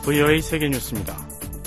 VOA 세계뉴스입니다.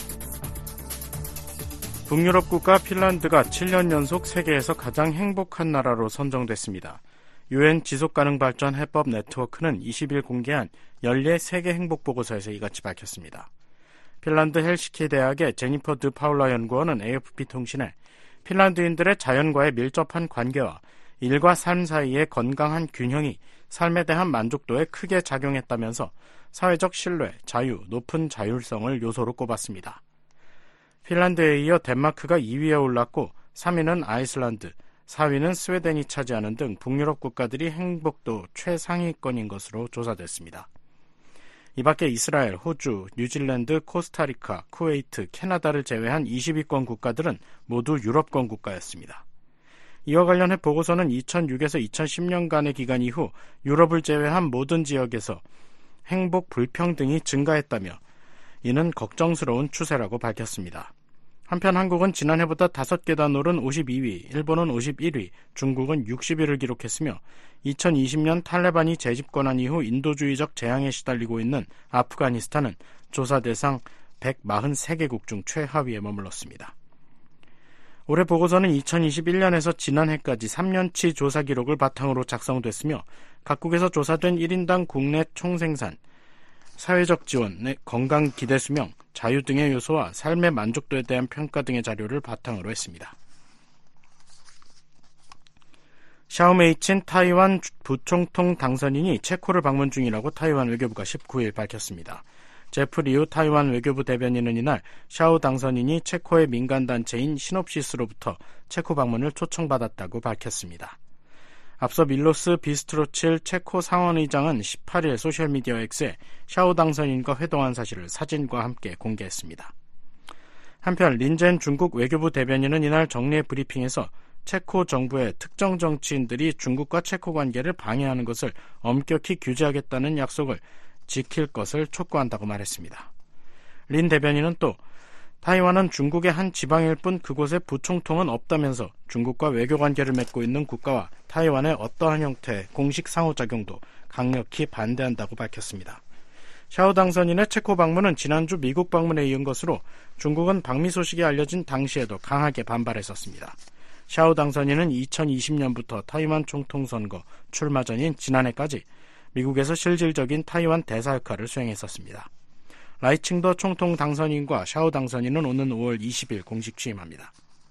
북유럽 국가 핀란드가 7년 연속 세계에서 가장 행복한 나라로 선정됐습니다. UN 지속가능발전 해법 네트워크는 20일 공개한 연례 세계 행복보고서에서 이같이 밝혔습니다. 핀란드 헬시키 대학의 제니퍼 드 파울라 연구원은 AFP 통신에 핀란드인들의 자연과의 밀접한 관계와 일과 삶 사이의 건강한 균형이 삶에 대한 만족도에 크게 작용했다면서 사회적 신뢰, 자유, 높은 자율성을 요소로 꼽았습니다. 핀란드에 이어 덴마크가 2위에 올랐고 3위는 아이슬란드, 4위는 스웨덴이 차지하는 등 북유럽 국가들이 행복도 최상위권인 것으로 조사됐습니다. 이 밖에 이스라엘, 호주, 뉴질랜드, 코스타리카, 쿠웨이트, 캐나다를 제외한 20위권 국가들은 모두 유럽권 국가였습니다. 이와 관련해 보고서는 2006에서 2010년간의 기간 이후 유럽을 제외한 모든 지역에서 행복 불평등이 증가했다며 이는 걱정스러운 추세라고 밝혔습니다. 한편 한국은 지난해보다 5계단 오른 52위, 일본은 51위, 중국은 60위를 기록했으며 2020년 탈레반이 재집권한 이후 인도주의적 재앙에 시달리고 있는 아프가니스탄은 조사 대상 143개국 중 최하위에 머물렀습니다. 올해 보고서는 2021년에서 지난해까지 3년치 조사 기록을 바탕으로 작성됐으며 각국에서 조사된 1인당 국내 총생산, 사회적 지원, 건강 기대 수명, 자유 등의 요소와 삶의 만족도에 대한 평가 등의 자료를 바탕으로 했습니다. 샤오메이친 타이완 부총통 당선인이 체코를 방문 중이라고 타이완 외교부가 19일 밝혔습니다. 제프 리우 타이완 외교부 대변인은 이날 샤오 당선인이 체코의 민간단체인 시놉시스로부터 체코 방문을 초청받았다고 밝혔습니다. 앞서 밀로스 비스트로칠 체코 상원의장은 18일 소셜미디어 X에 샤오 당선인과 회동한 사실을 사진과 함께 공개했습니다. 한편 린젠 중국 외교부 대변인은 이날 정례 브리핑에서 체코 정부의 특정 정치인들이 중국과 체코 관계를 방해하는 것을 엄격히 규제하겠다는 약속을 지킬 것을 촉구한다고 말했습니다. 린 대변인은 또 타이완은 중국의 한 지방일 뿐 그곳에 부총통은 없다면서 중국과 외교관계를 맺고 있는 국가와 타이완의 어떠한 형태의 공식 상호작용도 강력히 반대한다고 밝혔습니다. 샤오 당선인의 체코 방문은 지난주 미국 방문에 이은 것으로 중국은 방미 소식이 알려진 당시에도 강하게 반발했었습니다. 샤오 당선인은 2020년부터 타이완 총통 선거 출마 전인 지난해까지 미국에서 실질적인 타이완 대사 역할을 수행했었습니다. 라이칭더 총통 당선인과 샤오 당선인은 오는 5월 20일 공식 취임합니다.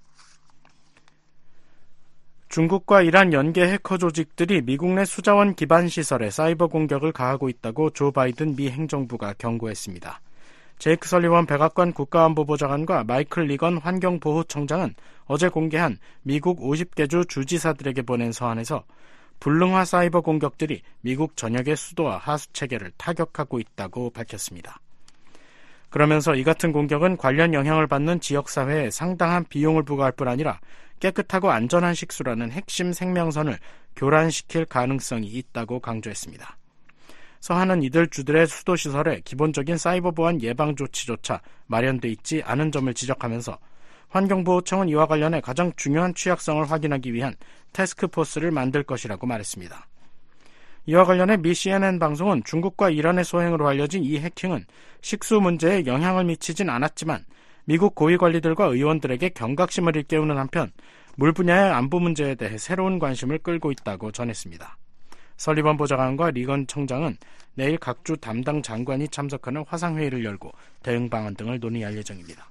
중국과 이란 연계 해커 조직들이 미국 내 수자원 기반 시설에 사이버 공격을 가하고 있다고 조 바이든 미 행정부가 경고했습니다. 제이크 설리번 백악관 국가안보보좌관과 마이클 리건 환경보호청장은 어제 공개한 미국 50개 주 주지사들에게 보낸 서한에서 불능화 사이버 공격들이 미국 전역의 수도와 하수 체계를 타격하고 있다고 밝혔습니다. 그러면서 이 같은 공격은 관련 영향을 받는 지역사회에 상당한 비용을 부과할 뿐 아니라 깨끗하고 안전한 식수라는 핵심 생명선을 교란시킬 가능성이 있다고 강조했습니다. 서한은 이들 주들의 수도시설에 기본적인 사이버 보안 예방 조치조차 마련돼 있지 않은 점을 지적하면서 환경보호청은 이와 관련해 가장 중요한 취약성을 확인하기 위한 태스크포스를 만들 것이라고 말했습니다. 이와 관련해 미 CNN 방송은 중국과 이란의 소행으로 알려진 이 해킹은 식수 문제에 영향을 미치진 않았지만 미국 고위관리들과 의원들에게 경각심을 일깨우는 한편 물 분야의 안보 문제에 대해 새로운 관심을 끌고 있다고 전했습니다. 설리번 보좌관과 리건 청장은 내일 각주 담당 장관이 참석하는 화상회의를 열고 대응 방안 등을 논의할 예정입니다.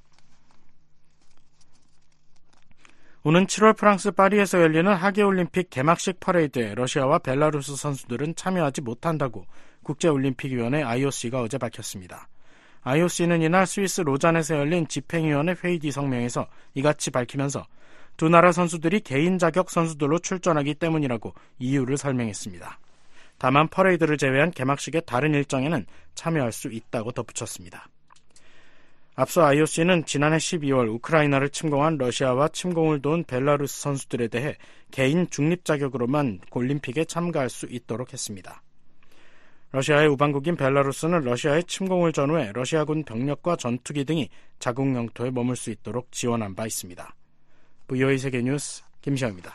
오는 7월 프랑스 파리에서 열리는 하계올림픽 개막식 퍼레이드에 러시아와 벨라루스 선수들은 참여하지 못한다고 국제올림픽위원회 IOC가 어제 밝혔습니다. IOC는 이날 스위스 로잔에서 열린 집행위원회 회의 뒤 성명에서 이같이 밝히면서 두 나라 선수들이 개인 자격 선수들로 출전하기 때문이라고 이유를 설명했습니다. 다만 퍼레이드를 제외한 개막식의 다른 일정에는 참여할 수 있다고 덧붙였습니다. 앞서 IOC는 지난해 12월 우크라이나를 침공한 러시아와 침공을 도운 벨라루스 선수들에 대해 개인 중립 자격으로만 올림픽에 참가할 수 있도록 했습니다. 러시아의 우방국인 벨라루스는 러시아의 침공을 전후해 러시아군 병력과 전투기 등이 자국 영토에 머물 수 있도록 지원한 바 있습니다. VOA 세계뉴스 김시영입니다.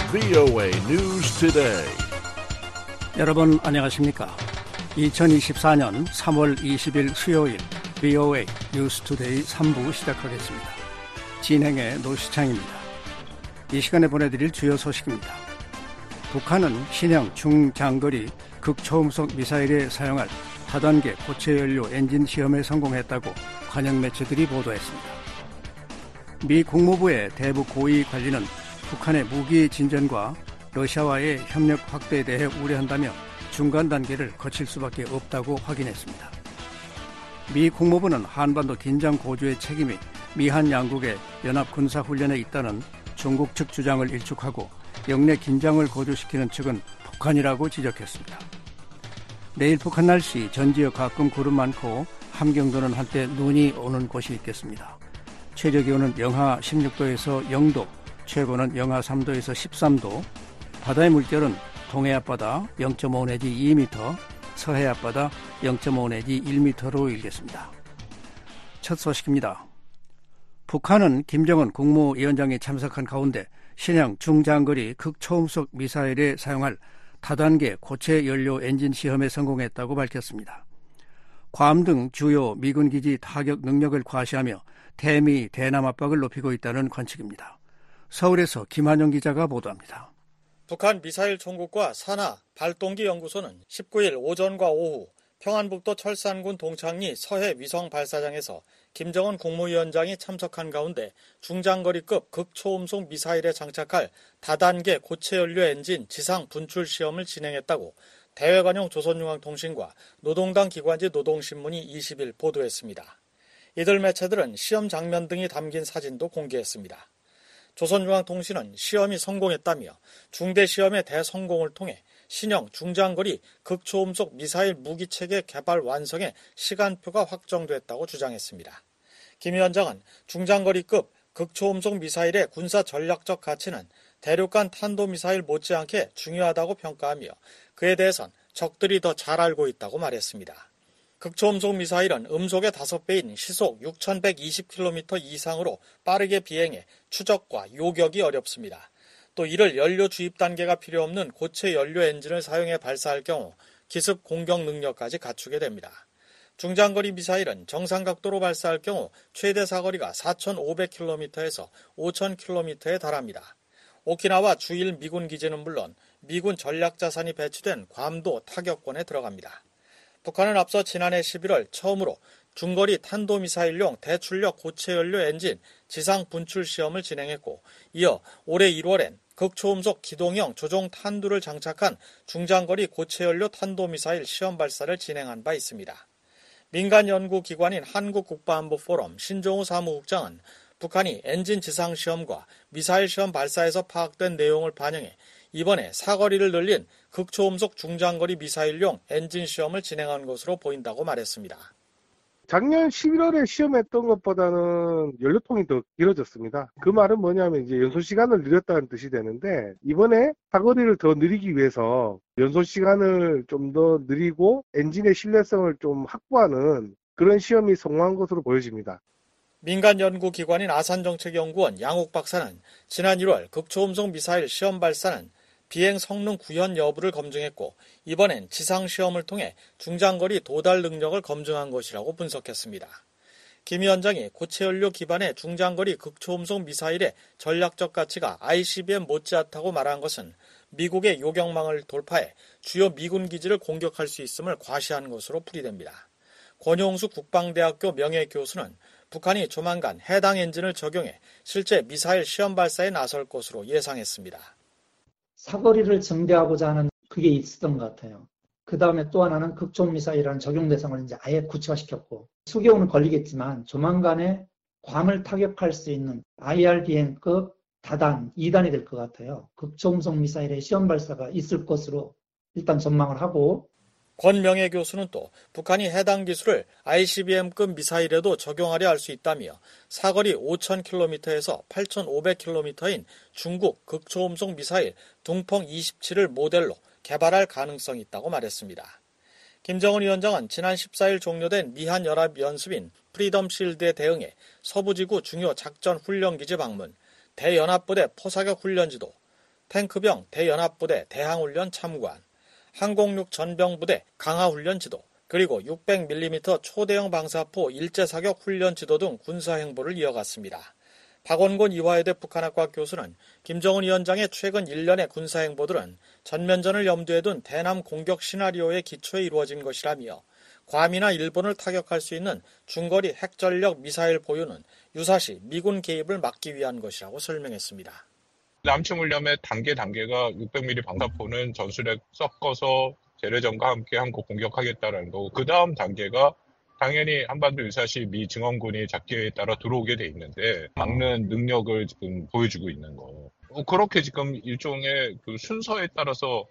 VOA News Today. 여러분 안녕하십니까? 2024년 3월 20일 수요일 VOA News Today 3부 시작하겠습니다. 진행의 노시창입니다. 이 시간에 보내드릴 주요 소식입니다. 북한은 신형 중장거리 극초음속 미사일에 사용할 다단계 고체연료 엔진 시험에 성공했다고 관영 매체들이 보도했습니다. 미 국무부의 대북 고위 관리는 북한의 무기 진전과 러시아와의 협력 확대에 대해 우려한다며 중간 단계를 거칠 수밖에 없다고 확인했습니다. 미 국무부는 한반도 긴장 고조의 책임이 미한 양국의 연합 군사훈련에 있다는 중국 측 주장을 일축하고 영내 긴장을 고조시키는 측은 북한이라고 지적했습니다. 내일 북한 날씨 전 지역 가끔 구름 많고 함경도는 한때 눈이 오는 곳이 있겠습니다. 최저 기온은 영하 16도에서 0도, 최고는 영하 3도에서 13도, 바다의 물결은 동해 앞바다 0.5 내지 2m, 서해 앞바다 0.5 내지 1m로 일겠습니다. 첫 소식입니다. 북한은 김정은 국무위원장이 참석한 가운데 신형 중장거리 극초음속 미사일에 사용할 다단계 고체 연료 엔진 시험에 성공했다고 밝혔습니다. 괌 등 주요 미군 기지 타격 능력을 과시하며 대미 대남 압박을 높이고 있다는 관측입니다. 서울에서 김한영 기자가 보도합니다. 북한 미사일 총국과 산하 발동기 연구소는 19일 오전과 오후 평안북도 철산군 동창리 서해 위성 발사장에서 김정은 국무위원장이 참석한 가운데 중장거리급 극초음속 미사일에 장착할 다단계 고체연료 엔진 지상 분출 시험을 진행했다고 대외관용 조선중앙통신과 노동당 기관지 노동신문이 20일 보도했습니다. 이들 매체들은 시험 장면 등이 담긴 사진도 공개했습니다. 조선중앙통신은 시험이 성공했다며 중대시험의 대성공을 통해 신형 중장거리 극초음속 미사일 무기체계 개발 완성의 시간표가 확정됐다고 주장했습니다. 김 위원장은 중장거리급 극초음속 미사일의 군사 전략적 가치는 대륙간 탄도미사일 못지않게 중요하다고 평가하며 그에 대해선 적들이 더 잘 알고 있다고 말했습니다. 극초음속 미사일은 음속의 5배인 시속 6,120km 이상으로 빠르게 비행해 추적과 요격이 어렵습니다. 또 이를 연료 주입 단계가 필요 없는 고체 연료 엔진을 사용해 발사할 경우 기습 공격 능력까지 갖추게 됩니다. 중장거리 미사일은 정상 각도로 발사할 경우 최대 사거리가 4,500km에서 5,000km에 달합니다. 오키나와 주일 미군 기지는 물론 미군 전략자산이 배치된 괌도 타격권에 들어갑니다. 북한은 앞서 지난해 11월 처음으로 중거리 탄도미사일용 대출력 고체연료 엔진 지상 분출 시험을 진행했고 이어 올해 1월엔 극초음속 기동형 조종 탄두를 장착한 중장거리 고체연료 탄도미사일 시험 발사를 진행한 바 있습니다. 민간 연구기관인 한국국가안보포럼 신종우 사무국장은 북한이 엔진 지상 시험과 미사일 시험 발사에서 파악된 내용을 반영해 이번에 사거리를 늘린 극초음속 중장거리 미사일용 엔진 시험을 진행한 것으로 보인다고 말했습니다. 작년 11월에 시험했던 것보다는 연료통이 더 길어졌습니다. 그 말은 뭐냐면 이제 연소 시간을 늘렸다는 뜻이 되는데 이번에 사거리를 더 늘리기 위해서 연소 시간을 좀 더 늘리고 엔진의 신뢰성을 좀 확보하는 그런 시험이 성공한 것으로 보여집니다. 민간 연구기관인 아산정책연구원 양옥 박사는 지난 1월 극초음속 미사일 시험 발사는 비행 성능 구현 여부를 검증했고 이번엔 지상 시험을 통해 중장거리 도달 능력을 검증한 것이라고 분석했습니다. 김 위원장이 고체연료 기반의 중장거리 극초음속 미사일의 전략적 가치가 ICBM 못지않다고 말한 것은 미국의 요격망을 돌파해 주요 미군 기지를 공격할 수 있음을 과시한 것으로 풀이됩니다. 권용수 국방대학교 명예교수는 북한이 조만간 해당 엔진을 적용해 실제 미사일 시험 발사에 나설 것으로 예상했습니다. 사거리를 증대하고자 하는 그게 있었던 것 같아요. 그 다음에 또 하나는 극초미사일이라는 적용 대상을 이제 아예 구체화시켰고 수개월은 걸리겠지만 조만간에 괌을 타격할 수 있는 IRBM급 다단 2단이 될 것 같아요. 극초음속 미사일의 시험 발사가 있을 것으로 일단 전망을 하고 권 명예교수는 또 북한이 해당 기술을 ICBM급 미사일에도 적용하려 할 수 있다며 사거리 5,000km에서 8,500km인 중국 극초음속 미사일 둥펑 27을 모델로 개발할 가능성이 있다고 말했습니다. 김정은 위원장은 지난 14일 종료된 미한연합연습인 프리덤 실드에 대응해 서부지구 중요 작전 훈련기지 방문, 대연합부대 포사격 훈련지도, 탱크병 대연합부대 대항훈련 참관, 항공육 전병부대 강화훈련 지도, 그리고 600mm 초대형 방사포 일제사격 훈련 지도 등 군사행보를 이어갔습니다. 박원곤 이화여대 북한학과 교수는 김정은 위원장의 최근 1년의 군사행보들은 전면전을 염두에 둔 대남 공격 시나리오의 기초에 이루어진 것이라며 괌이나 일본을 타격할 수 있는 중거리 핵전력 미사일 보유는 유사시 미군 개입을 막기 위한 것이라고 설명했습니다. 남침훈련의 단계가 600mm 방사포는 전술에 섞어서 재래전과 함께 한국 공격하겠다라는 거고, 그 다음 단계가 당연히 한반도 유사시 미 증원군이 작계에 따라 들어오게 돼 있는데 막는 능력을 지금 보여주고 있는 거. 그렇게 지금 일종의 그 순서에 따라서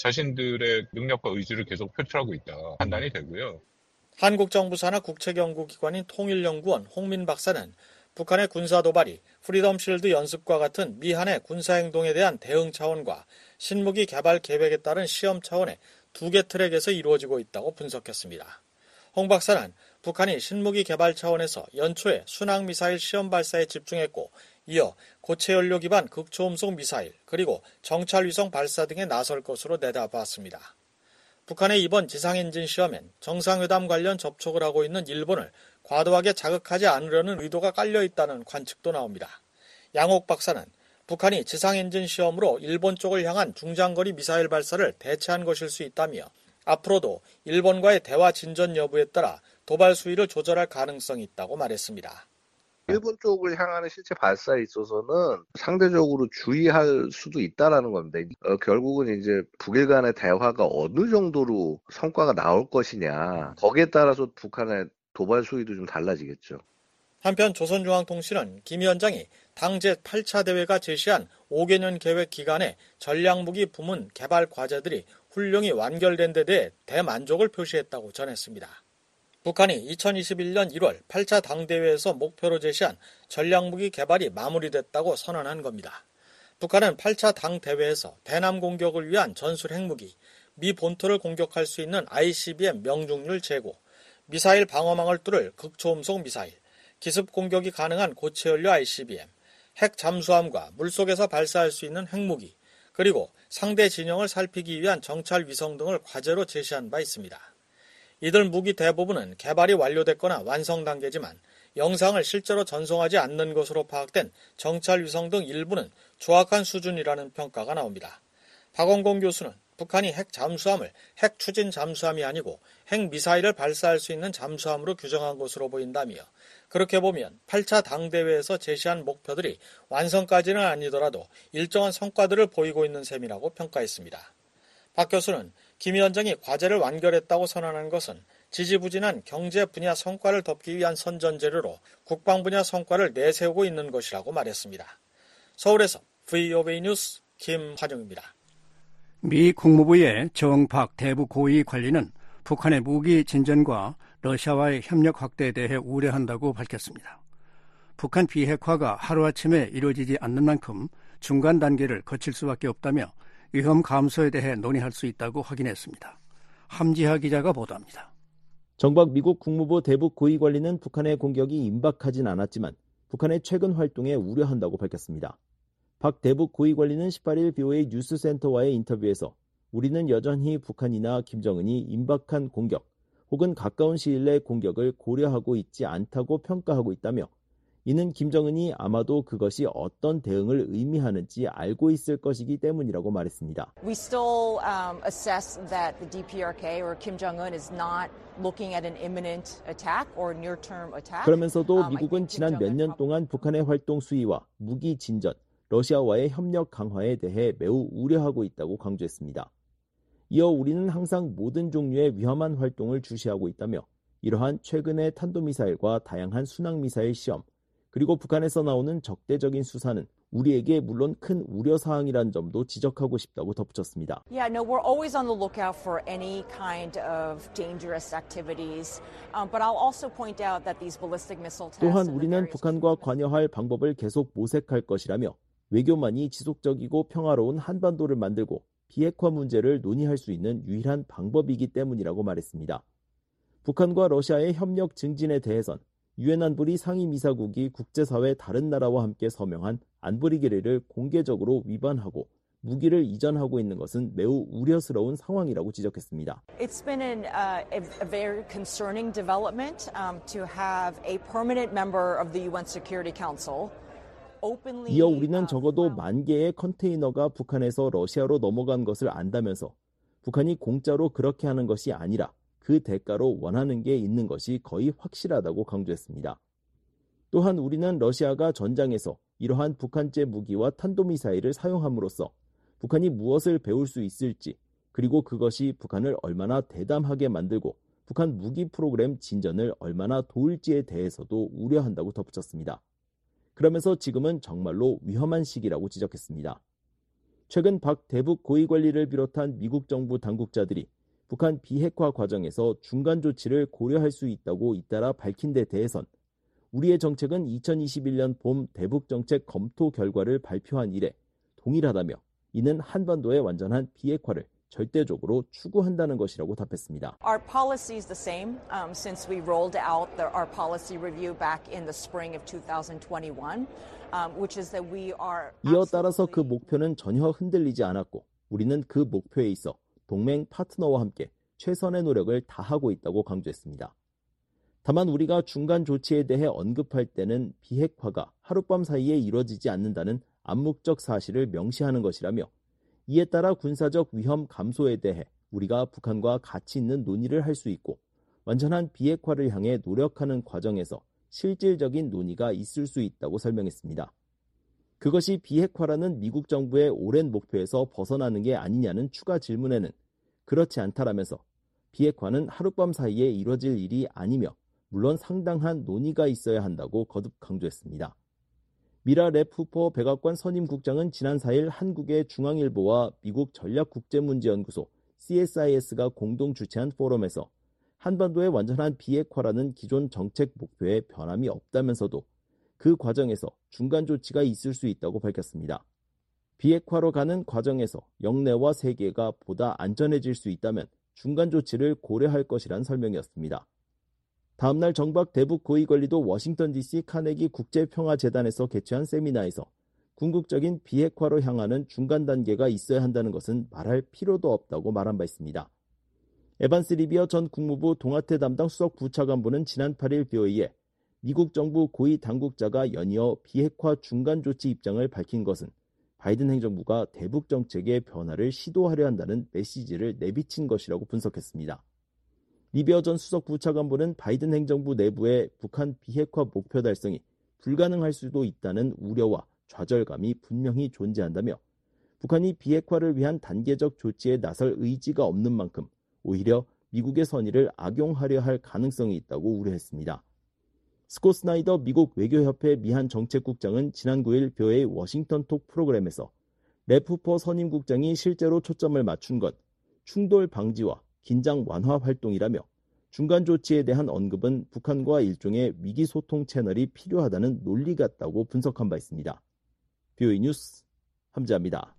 자신들의 능력과 의지를 계속 표출하고 있다 판단이 되고요. 한국 정부 산하 국책연구기관인 통일연구원 홍민 박사는 북한의 군사도발이 프리덤 실드 연습과 같은 미한의 군사행동에 대한 대응 차원과 신무기 개발 계획에 따른 시험 차원의 두 개 트랙에서 이루어지고 있다고 분석했습니다. 홍 박사는 북한이 신무기 개발 차원에서 연초에 순항미사일 시험 발사에 집중했고 이어 고체연료 기반 극초음속 미사일 그리고 정찰위성 발사 등에 나설 것으로 내다봤습니다. 북한의 이번 지상엔진 시험엔 정상회담 관련 접촉을 하고 있는 일본을 과도하게 자극하지 않으려는 의도가 깔려있다는 관측도 나옵니다. 양옥 박사는 북한이 지상엔진 시험으로 일본 쪽을 향한 중장거리 미사일 발사를 대체한 것일 수 있다며 앞으로도 일본과의 대화 진전 여부에 따라 도발 수위를 조절할 가능성이 있다고 말했습니다. 일본 쪽을 향하는 실제 발사에 있어서는 상대적으로 주의할 수도 있다라는 겁니다. 결국은 이제 북일 간의 대화가 어느 정도로 성과가 나올 것이냐, 거기에 따라서 북한의 도발 수위도 좀 달라지겠죠. 한편 조선중앙통신은 김 위원장이 당 제8차 대회가 제시한 5개년 계획 기간에 전략무기 부문 개발 과제들이 훌륭히 완결된 데 대해 대만족을 표시했다고 전했습니다. 북한이 2021년 1월 8차 당대회에서 목표로 제시한 전략무기 개발이 마무리됐다고 선언한 겁니다. 북한은 8차 당대회에서 대남 공격을 위한 전술 핵무기, 미 본토를 공격할 수 있는 ICBM 명중률 제고, 미사일 방어망을 뚫을 극초음속 미사일, 기습 공격이 가능한 고체연료 ICBM, 핵 잠수함과 물속에서 발사할 수 있는 핵무기, 그리고 상대 진영을 살피기 위한 정찰 위성 등을 과제로 제시한 바 있습니다. 이들 무기 대부분은 개발이 완료됐거나 완성 단계지만 영상을 실제로 전송하지 않는 것으로 파악된 정찰 위성 등 일부는 조악한 수준이라는 평가가 나옵니다. 박원곤 교수는 북한이 핵 잠수함을 핵 추진 잠수함이 아니고 핵 미사일을 발사할 수 있는 잠수함으로 규정한 것으로 보인다며 그렇게 보면 8차 당대회에서 제시한 목표들이 완성까지는 아니더라도 일정한 성과들을 보이고 있는 셈이라고 평가했습니다. 박 교수는 김 위원장이 과제를 완결했다고 선언한 것은 지지부진한 경제 분야 성과를 덮기 위한 선전재료로 국방 분야 성과를 내세우고 있는 것이라고 말했습니다. 서울에서 VOA 뉴스 김환영입니다. 미 국무부의 정박 대북 고위 관리는 북한의 무기 진전과 러시아와의 협력 확대에 대해 우려한다고 밝혔습니다. 북한 비핵화가 하루아침에 이루어지지 않는 만큼 중간 단계를 거칠 수밖에 없다며 위험 감소에 대해 논의할 수 있다고 확인했습니다. 함지하 기자가 보도합니다. 정박 미국 국무부 대북 고위 관리는 북한의 공격이 임박하진 않았지만 북한의 최근 활동에 우려한다고 밝혔습니다. 박 대북 고위 관리는 18일 VOA 뉴스센터와의 인터뷰에서 우리는 여전히 북한이나 김정은이 임박한 공격 혹은 가까운 시일 내 공격을 고려하고 있지 않다고 평가하고 있다며 이는 김정은이 아마도 그것이 어떤 대응을 의미하는지 알고 있을 것이기 때문이라고 말했습니다. We still assess that the DPRK or Kim Jong-un is not looking at an imminent attack or near-term attack. 그러면서도 미국은 지난 몇 년 동안 북한의 활동 수위와 무기 진전, 러시아와의 협력 강화에 대해 매우 우려하고 있다고 강조했습니다. 이어 우리는 항상 모든 종류의 위험한 활동을 주시하고 있다며 이러한 최근의 탄도미사일과 다양한 순항미사일 시험, 그리고 북한에서 나오는 적대적인 수사는 우리에게 물론 큰 우려사항이란 점도 지적하고 싶다고 덧붙였습니다. Yeah, no, we're always on the lookout for any kind of dangerous activities. But I'll also point out that these ballistic missile tests. 또한 우리는 북한과 관여할 방법을 계속 모색할 것이라며 외교만이 지속적이고 평화로운 한반도를 만들고 비핵화 문제를 논의할 수 있는 유일한 방법이기 때문이라고 말했습니다. 북한과 러시아의 협력 증진에 대해선 유엔 안보리 상임이사국이 국제사회 다른 나라와 함께 서명한 안보리 결의를 공개적으로 위반하고 무기를 이전하고 있는 것은 매우 우려스러운 상황이라고 지적했습니다. It's been a very concerning development to have a permanent member of the UN Security Council. 이어 우리는 적어도 10,000개의 컨테이너가 북한에서 러시아로 넘어간 것을 안다면서 북한이 공짜로 그렇게 하는 것이 아니라 그 대가로 원하는 게 있는 것이 거의 확실하다고 강조했습니다. 또한 우리는 러시아가 전장에서 이러한 북한제 무기와 탄도미사일을 사용함으로써 북한이 무엇을 배울 수 있을지, 그리고 그것이 북한을 얼마나 대담하게 만들고 북한 무기 프로그램 진전을 얼마나 도울지에 대해서도 우려한다고 덧붙였습니다. 그러면서 지금은 정말로 위험한 시기라고 지적했습니다. 최근 박 대북 고위관리를 비롯한 미국 정부 당국자들이 북한 비핵화 과정에서 중간 조치를 고려할 수 있다고 잇따라 밝힌 데 대해선 우리의 정책은 2021년 봄 대북 정책 검토 결과를 발표한 이래 동일하다며 이는 한반도의 완전한 비핵화를 절대적으로 추구한다는 것이라고 답했습니다. Our policy is the same since we rolled out our policy review back in the spring of 2021, which is that we are. 이어 따라서 그 목표는 전혀 흔들리지 않았고 우리는 그 목표에 있어 동맹 파트너와 함께 최선의 노력을 다하고 있다고 강조했습니다. 다만 우리가 중간 조치에 대해 언급할 때는 비핵화가 하룻밤 사이에 이루어지지 않는다는 암묵적 사실을 명시하는 것이라며 이에 따라 군사적 위험 감소에 대해 우리가 북한과 가치 있는 논의를 할 수 있고 완전한 비핵화를 향해 노력하는 과정에서 실질적인 논의가 있을 수 있다고 설명했습니다. 그것이 비핵화라는 미국 정부의 오랜 목표에서 벗어나는 게 아니냐는 추가 질문에는 그렇지 않다라면서 비핵화는 하룻밤 사이에 이루어질 일이 아니며 물론 상당한 논의가 있어야 한다고 거듭 강조했습니다. 미라 랩후퍼 백악관 선임국장은 지난 4일 한국의 중앙일보와 미국 전략국제문제연구소 CSIS가 공동 주최한 포럼에서 한반도의 완전한 비핵화라는 기존 정책 목표에 변함이 없다면서도 그 과정에서 중간 조치가 있을 수 있다고 밝혔습니다. 비핵화로 가는 과정에서 영내와 세계가 보다 안전해질 수 있다면 중간 조치를 고려할 것이란 설명이었습니다. 다음날 정박 대북 고위관리도 워싱턴 DC 카네기 국제평화재단에서 개최한 세미나에서 궁극적인 비핵화로 향하는 중간 단계가 있어야 한다는 것은 말할 필요도 없다고 말한 바 있습니다. 에반스 리비어 전 국무부 동아태 담당 수석 부차관보는 지난 8일 BOA에 미국 정부 고위 당국자가 연이어 비핵화 중간 조치 입장을 밝힌 것은 바이든 행정부가 대북 정책의 변화를 시도하려 한다는 메시지를 내비친 것이라고 분석했습니다. 리비어 전 수석 부차관보는 바이든 행정부 내부의 북한 비핵화 목표 달성이 불가능할 수도 있다는 우려와 좌절감이 분명히 존재한다며 북한이 비핵화를 위한 단계적 조치에 나설 의지가 없는 만큼 오히려 미국의 선의를 악용하려 할 가능성이 있다고 우려했습니다. 스콧 스나이더 미국 외교협회 미한 정책국장은 지난 9일 뷰의 워싱턴 톡 프로그램에서 랩후퍼 선임국장이 실제로 초점을 맞춘 것 충돌 방지와 긴장 완화 활동이라며 중간 조치에 대한 언급은 북한과 일종의 위기소통 채널이 필요하다는 논리 같다고 분석한 바 있습니다. 뷰의 뉴스 함재합니다.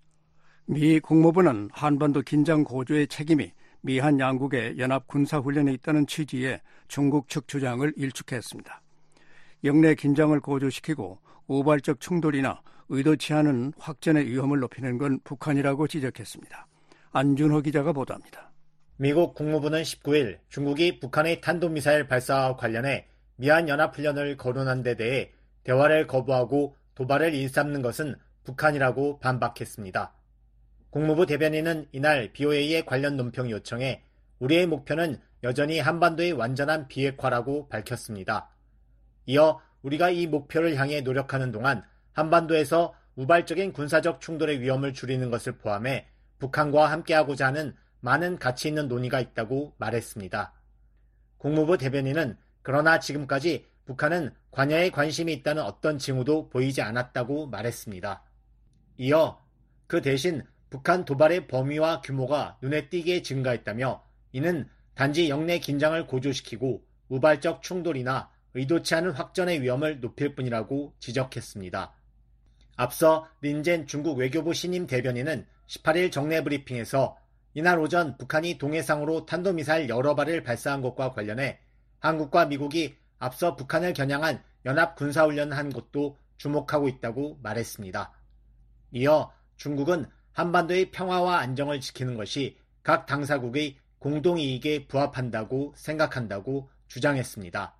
미 국무부는 한반도 긴장 고조의 책임이 미한 양국의 연합 군사훈련에 있다는 취지의 중국 측 주장을 일축했습니다. 영내 긴장을 고조시키고 우발적 충돌이나 의도치 않은 확전의 위험을 높이는 건 북한이라고 지적했습니다. 안준호 기자가 보도합니다. 미국 국무부는 19일 중국이 북한의 탄도미사일 발사와 관련해 미한연합훈련을 거론한 데 대해 대화를 거부하고 도발을 일삼는 것은 북한이라고 반박했습니다. 국무부 대변인은 이날 BOA의 관련 논평 요청에 우리의 목표는 여전히 한반도의 완전한 비핵화라고 밝혔습니다. 이어 우리가 이 목표를 향해 노력하는 동안 한반도에서 우발적인 군사적 충돌의 위험을 줄이는 것을 포함해 북한과 함께하고자 하는 많은 가치 있는 논의가 있다고 말했습니다. 국무부 대변인은 그러나 지금까지 북한은 관여에 관심이 있다는 어떤 징후도 보이지 않았다고 말했습니다. 이어 그 대신 북한 도발의 범위와 규모가 눈에 띄게 증가했다며 이는 단지 영내 긴장을 고조시키고 우발적 충돌이나 의도치 않은 확전의 위험을 높일 뿐이라고 지적했습니다. 앞서 린젠 중국 외교부 신임 대변인은 18일 정례 브리핑에서 이날 오전 북한이 동해상으로 탄도미사일 여러 발을 발사한 것과 관련해 한국과 미국이 앞서 북한을 겨냥한 연합 군사훈련을 한 것도 주목하고 있다고 말했습니다. 이어 중국은 한반도의 평화와 안정을 지키는 것이 각 당사국의 공동이익에 부합한다고 생각한다고 주장했습니다.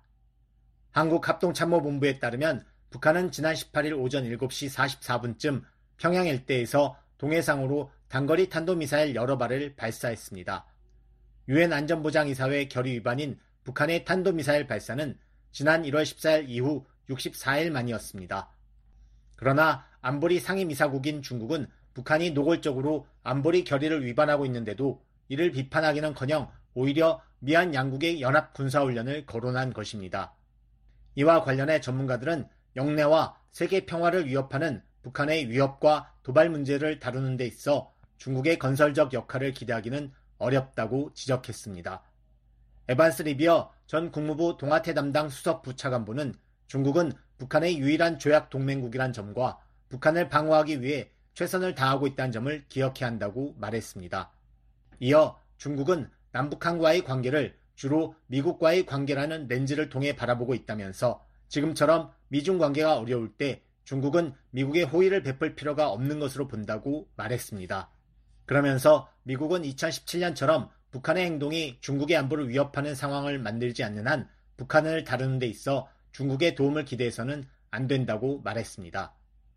한국합동참모본부에 따르면 북한은 지난 18일 오전 7시 44분쯤 평양 일대에서 동해상으로 단거리 탄도미사일 여러 발을 발사했습니다. 유엔 안전보장이사회 결의 위반인 북한의 탄도미사일 발사는 지난 1월 14일 이후 64일 만이었습니다. 그러나 안보리 상임이사국인 중국은 북한이 노골적으로 안보리 결의를 위반하고 있는데도 이를 비판하기는커녕 오히려 미한 양국의 연합 군사훈련을 거론한 것입니다. 이와 관련해 전문가들은 영내와 세계 평화를 위협하는 북한의 위협과 도발 문제를 다루는 데 있어 중국의 건설적 역할을 기대하기는 어렵다고 지적했습니다. 에반스 리비어 전 국무부 동아태 담당 수석 부차관보는 중국은 북한의 유일한 조약 동맹국이란 점과 북한을 방어하기 위해 최선을 다하고 있다는 점을 기억해야 한다고 말했습니다. 이어 중국은 남북한과의 관계를 주로 미국과의 관계라는 렌즈를 통해 바라보고 있다면서 지금처럼 미중 관계가 어려울 때 중국은 미국의 호의를 베풀 필요가 없는 것으로 본다고 말했습니다. 그러면서 미국은 2017년처럼 북한의 행동이 중국의 안보를 위협하는 상황을 만들지 않는 한 북한을 다루는 데 있어 중국의 도움을 기대해서는 안 된다고 말했습니다.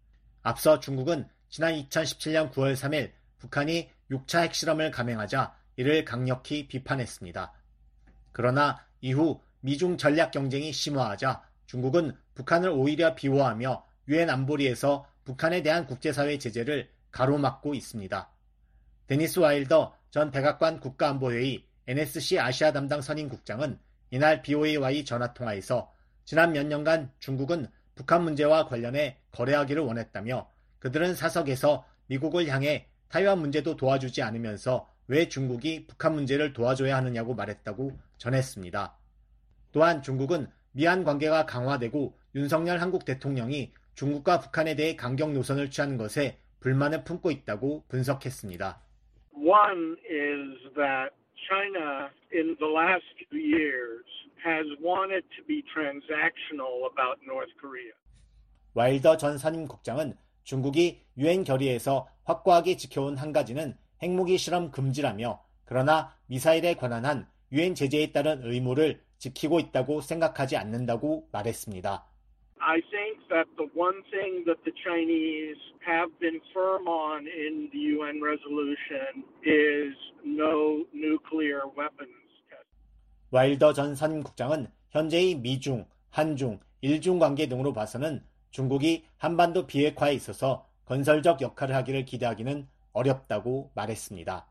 앞서 중국은 지난 2017년 9월 3일 북한이 6차 핵실험을 감행하자 이를 강력히 비판했습니다. 그러나 이후 미중 전략 경쟁이 심화하자 중국은 북한을 오히려 비호하며 유엔 안보리에서 북한에 대한 국제사회 제재를 가로막고 있습니다. 데니스 와일더 전 백악관 국가안보회의 NSC 아시아 담당 선임국장은 이날 BOA와의 전화통화에서 지난 몇 년간 중국은 북한 문제와 관련해 거래하기를 원했다며 그들은 사석에서 미국을 향해 타이완 문제도 도와주지 않으면서 왜 중국이 북한 문제를 도와줘야 하느냐고 말했다고 전했습니다. 또한 중국은 미한 관계가 강화되고 윤석열 한국 대통령이 중국과 북한에 대해 강경 노선을 취하는 것에 불만을 품고 있다고 분석했습니다. One is that China in the last few years has wanted to be transactional about North Korea. 와일더 전 선임국장은 중국이 유엔 결의에서 확고하게 지켜온 한 가지는 핵무기 실험 금지라며 그러나 미사일에 관한 한 유엔 제재에 따른 의무를 지키고 있다고 생각하지 않는다고 말했습니다. I think that the one thing that the Chinese have been firm on in the UN resolution is no nuclear weapons test. 와일더 전 선임국장은 현재의 미중, 한중, 일중 관계 등으로 봐서는 중국이 한반도 비핵화에 있어서 건설적 역할을 하기를 기대하기는 어렵다고 말했습니다.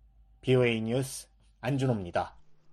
BOA 뉴스 안준호입니다.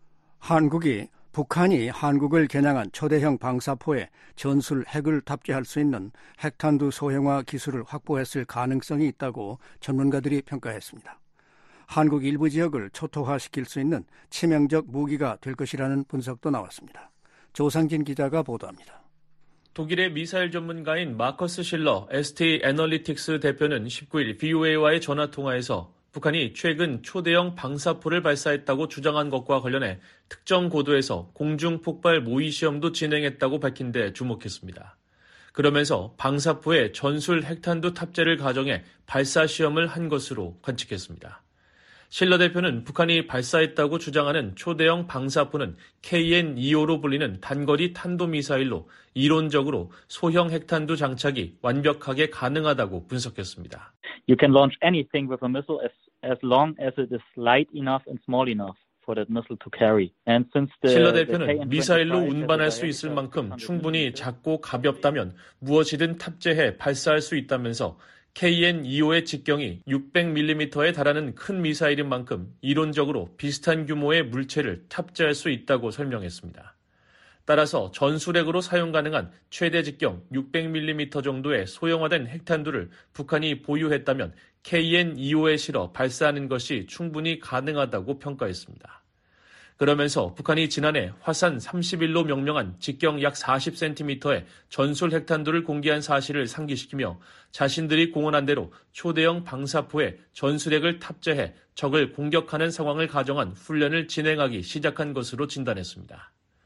한국이 북한이 한국을 겨냥한 초대형 방사포에 전술 핵을 탑재할 수 있는 핵탄두 소형화 기술을 확보했을 가능성이 있다고 전문가들이 평가했습니다. 한국 일부 지역을 초토화시킬 수 있는 치명적 무기가 될 것이라는 분석도 나왔습니다. 조상진 기자가 보도합니다. 독일의 미사일 전문가인 마커스 실러 ST 애널리틱스 대표는 19일 BOA와의 전화통화에서 북한이 최근 초대형 방사포를 발사했다고 주장한 것과 관련해 특정 고도에서 공중폭발 모의 시험도 진행했다고 밝힌 데 주목했습니다. 그러면서 방사포에 전술 핵탄두 탑재를 가정해 발사 시험을 한 것으로 관측했습니다. 실러 대표는 북한이 발사했다고 주장하는 초대형 방사포는 KN-25로 불리는 단거리 탄도미사일로 이론적으로 소형 핵탄두 장착이 완벽하게 가능하다고 분석했습니다. You can launch anything with a missile as long as it is light enough and small enough for that missile to carry. And since 실러 대표는 미사일로 운반할 수 있을 만큼 충분히 작고 가볍다면 무엇이든 탑재해 발사할 수 있다면서 KN-25의 직경이 600mm에 달하는 큰 미사일인 만큼 이론적으로 비슷한 규모의 물체를 탑재할 수 있다고 설명했습니다. 따라서 전술핵으로 사용 가능한 최대 직경 600mm 정도의 소형화된 핵탄두를 북한이 보유했다면 KN-25에 실어 발사하는 것이 충분히 가능하다고 평가했습니다. 그러면서 북한이 지난해 화산 31로 명명한 직경 약 40cm의 전술 핵탄두를 공개한 사실을 상기시키며 자신들이 공언한 대로 초대형 방사포에 전술핵을 탑재해 적을 공격하는 상황을 가정한 훈련을 진행하기 시작한 것으로 진단했습니다.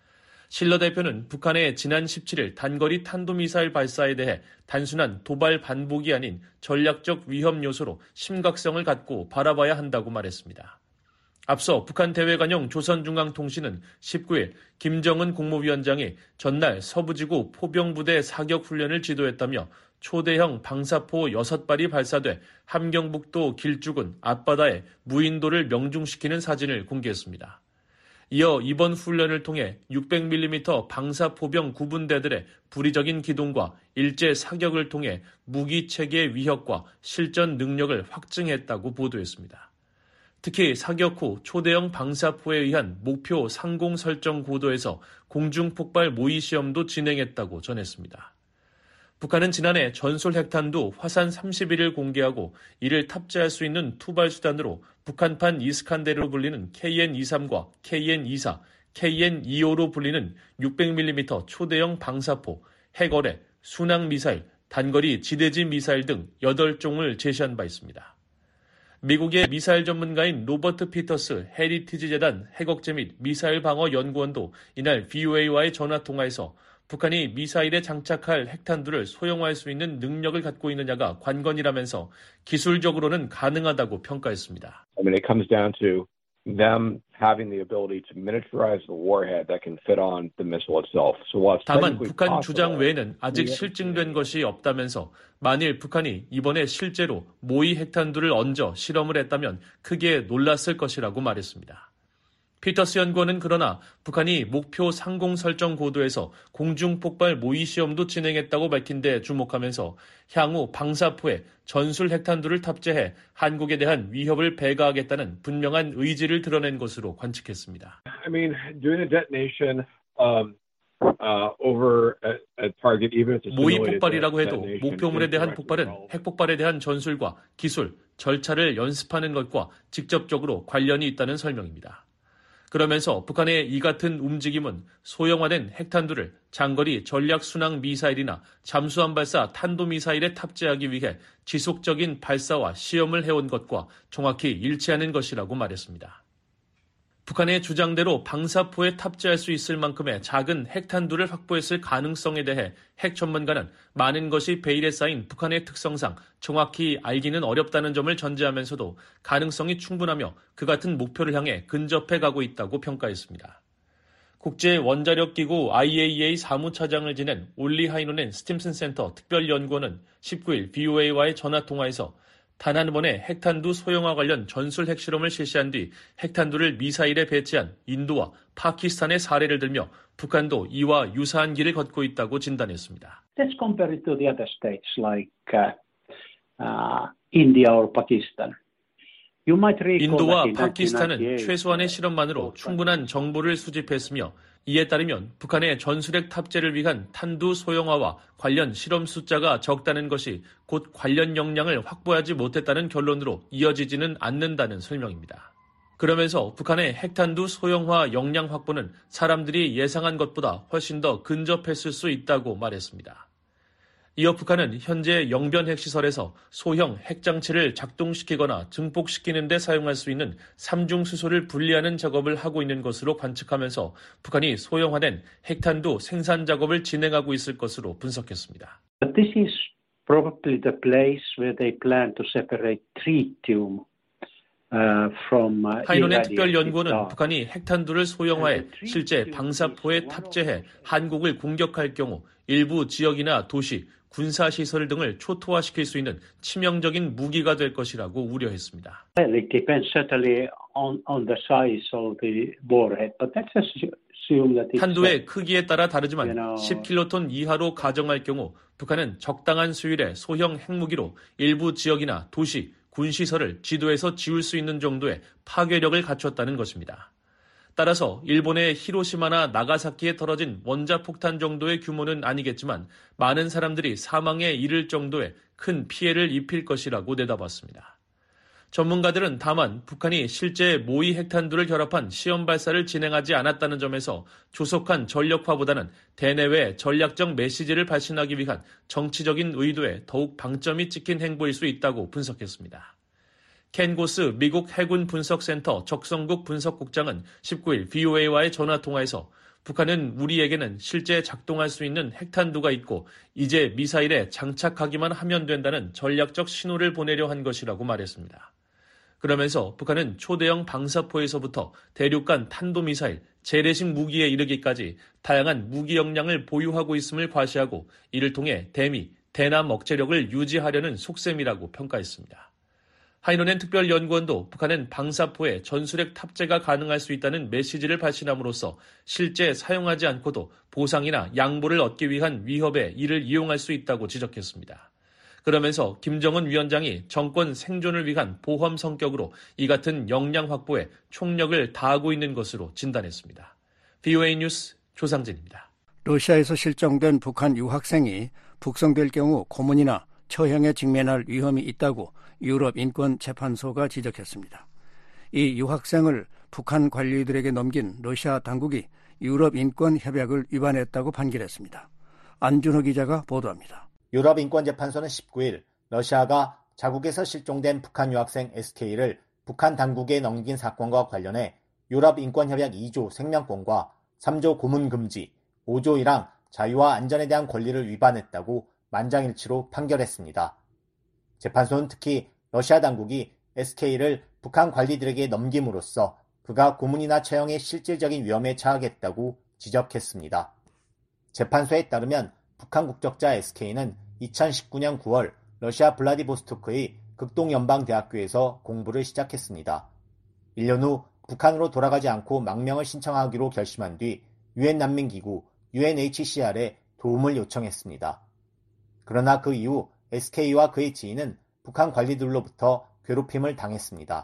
실러 대표는 북한의 지난 17일 단거리 탄도미사일 발사에 대해 단순한 도발 반복이 아닌 전략적 위험 요소로 심각성을 갖고 바라봐야 한다고 말했습니다. 앞서 북한 대외관용 조선중앙통신은 19일 김정은 국무위원장이 전날 서부지구 포병부대 사격훈련을 지도했다며 초대형 방사포 6발이 발사돼 함경북도 길쭉은 앞바다에 무인도를 명중시키는 사진을 공개했습니다. 이어 이번 훈련을 통해 600mm 방사포병 9분대들의 불의적인 기동과 일제 사격을 통해 무기체계의 위협과 실전 능력을 확증했다고 보도했습니다. 특히 사격 후 초대형 방사포에 의한 목표 상공 설정 고도에서 공중폭발 모의 시험도 진행했다고 전했습니다. 북한은 지난해 전술 핵탄두 화산 31을 공개하고 이를 탑재할 수 있는 투발 수단으로 북한판 이스칸데르로 불리는 KN-23과 KN-24, KN-25로 불리는 600mm 초대형 방사포, 핵어뢰, 순항미사일, 단거리 지대지 미사일 등 8종을 제시한 바 있습니다. 미국의 미사일 전문가인 로버트 피터스 헤리티지 재단 핵억제 및 미사일 방어 연구원도 이날 VOA와의 전화통화에서 북한이 미사일에 장착할 핵탄두를 소형화할 수 있는 능력을 갖고 있느냐가 관건이라면서 기술적으로는 가능하다고 평가했습니다. I mean, it comes down to them having the ability to miniaturize the warhead that can fit on the missile itself. So while it's 다만 technically 북한 possible, 주장 외에는 아직 실증된 것이 없다면서 만일 북한이 이번에 실제로 모의 핵탄두를 얹어 실험을 했다면 크게 놀랐을 것이라고 말했습니다. 피터스 연구원은 그러나 북한이 목표 상공 설정 고도에서 공중폭발 모의 시험도 진행했다고 밝힌 데 주목하면서 향후 방사포에 전술 핵탄두를 탑재해 한국에 대한 위협을 배가하겠다는 분명한 의지를 드러낸 것으로 관측했습니다. I mean, doing a detonation over a target, even if it's 모의 simulated 폭발이라고 해도 detonation, 목표물에 대한 폭발은 핵폭발에 대한 전술과 기술, 절차를 연습하는 것과 직접적으로 관련이 있다는 설명입니다. 그러면서 북한의 이 같은 움직임은 소형화된 핵탄두를 장거리 전략순항 미사일이나 잠수함 발사 탄도미사일에 탑재하기 위해 지속적인 발사와 시험을 해온 것과 정확히 일치하는 것이라고 말했습니다. 북한의 주장대로 방사포에 탑재할 수 있을 만큼의 작은 핵탄두를 확보했을 가능성에 대해 핵 전문가는 많은 것이 베일에 쌓인 북한의 특성상 정확히 알기는 어렵다는 점을 전제하면서도 가능성이 충분하며 그 같은 목표를 향해 근접해 가고 있다고 평가했습니다. 국제원자력기구 IAEA 사무차장을 지낸 올리 하이노넨 스팀슨 센터 특별연구원은 19일 VOA와의 전화통화에서 단 한 번의 핵탄두 소형화 관련 전술 핵실험을 실시한 뒤 핵탄두를 미사일에 배치한 인도와 파키스탄의 사례를 들며 북한도 이와 유사한 길을 걷고 있다고 진단했습니다. Let's compare it to the other states like India or Pakistan. 인도와 파키스탄은 최소한의 실험만으로 충분한 정보를 수집했으며 이에 따르면 북한의 전술핵 탑재를 위한 탄두 소형화와 관련 실험 숫자가 적다는 것이 곧 관련 역량을 확보하지 못했다는 결론으로 이어지지는 않는다는 설명입니다. 그러면서 북한의 핵탄두 소형화 역량 확보는 사람들이 예상한 것보다 훨씬 더 근접했을 수 있다고 말했습니다. 이어 북한은 현재 영변 핵시설에서 소형 핵장치를 작동시키거나 증폭시키는 데 사용할 수 있는 삼중 수소를 분리하는 작업을 하고 있는 것으로 관측하면서 북한이 소형화된 핵탄두 생산 작업을 진행하고 있을 것으로 분석했습니다. But this is probably the place where they plan to separate tritium 하이노넨 특별연구원은 북한이 핵탄두를 소형화해 실제 방사포에 탑재해 한국을 공격할 경우 일부 지역이나 도시, 군사시설 등을 초토화시킬 수 있는 치명적인 무기가 될 것이라고 우려했습니다. Well, it depends certainly on the size of the warhead, but let's assume that it's 탄두의 크기에 따라 다르지만 10킬로톤 이하로 가정할 경우 북한은 적당한 수율의 소형 핵무기로 일부 지역이나 도시, 군시설을 지도에서 지울 수 있는 정도의 파괴력을 갖췄다는 것입니다. 따라서 일본의 히로시마나 나가사키에 떨어진 원자폭탄 정도의 규모는 아니겠지만 많은 사람들이 사망에 이를 정도의 큰 피해를 입힐 것이라고 내다봤습니다. 전문가들은 다만 북한이 실제 모의 핵탄두를 결합한 시험 발사를 진행하지 않았다는 점에서 조속한 전력화보다는 대내외 전략적 메시지를 발신하기 위한 정치적인 의도에 더욱 방점이 찍힌 행보일 수 있다고 분석했습니다. 켄 고스 미국 해군 분석센터 적성국 분석국장은 19일 VOA와의 전화통화에서 북한은 우리에게는 실제 작동할 수 있는 핵탄두가 있고 이제 미사일에 장착하기만 하면 된다는 전략적 신호를 보내려 한 것이라고 말했습니다. 그러면서 북한은 초대형 방사포에서부터 대륙간 탄도미사일, 재래식 무기에 이르기까지 다양한 무기 역량을 보유하고 있음을 과시하고 이를 통해 대미, 대남 억제력을 유지하려는 속셈이라고 평가했습니다. 하이노넨 특별연구원도 북한은 방사포에 전술핵 탑재가 가능할 수 있다는 메시지를 발신함으로써 실제 사용하지 않고도 보상이나 양보를 얻기 위한 위협에 이를 이용할 수 있다고 지적했습니다. 그러면서 김정은 위원장이 정권 생존을 위한 보험 성격으로 이 같은 역량 확보에 총력을 다하고 있는 것으로 진단했습니다. VOA 뉴스 조상진입니다. 러시아에서 실종된 북한 유학생이 북송될 경우 고문이나 처형에 직면할 위험이 있다고 유럽 인권재판소가 지적했습니다. 이 유학생을 북한 관리들에게 넘긴 러시아 당국이 유럽 인권협약을 위반했다고 판결했습니다. 안준호 기자가 보도합니다. 유럽 인권재판소는 19일 러시아가 자국에서 실종된 북한 유학생 SK를 북한 당국에 넘긴 사건과 관련해 유럽 인권협약 2조 생명권과 3조 고문금지, 5조 1항 자유와 안전에 대한 권리를 위반했다고 만장일치로 판결했습니다. 재판소는 특히 러시아 당국이 SK를 북한 관리들에게 넘김으로써 그가 고문이나 처형의 실질적인 위험에 처하겠다고 지적했습니다. 재판소에 따르면 북한 국적자 SK는 2019년 9월 러시아 블라디보스토크의 극동연방대학교에서 공부를 시작했습니다. 1년 후 북한으로 돌아가지 않고 망명을 신청하기로 결심한 뒤 유엔 난민기구 UNHCR에 도움을 요청했습니다. 그러나 그 이후 SK와 그의 지인은 북한 관리들로부터 괴롭힘을 당했습니다.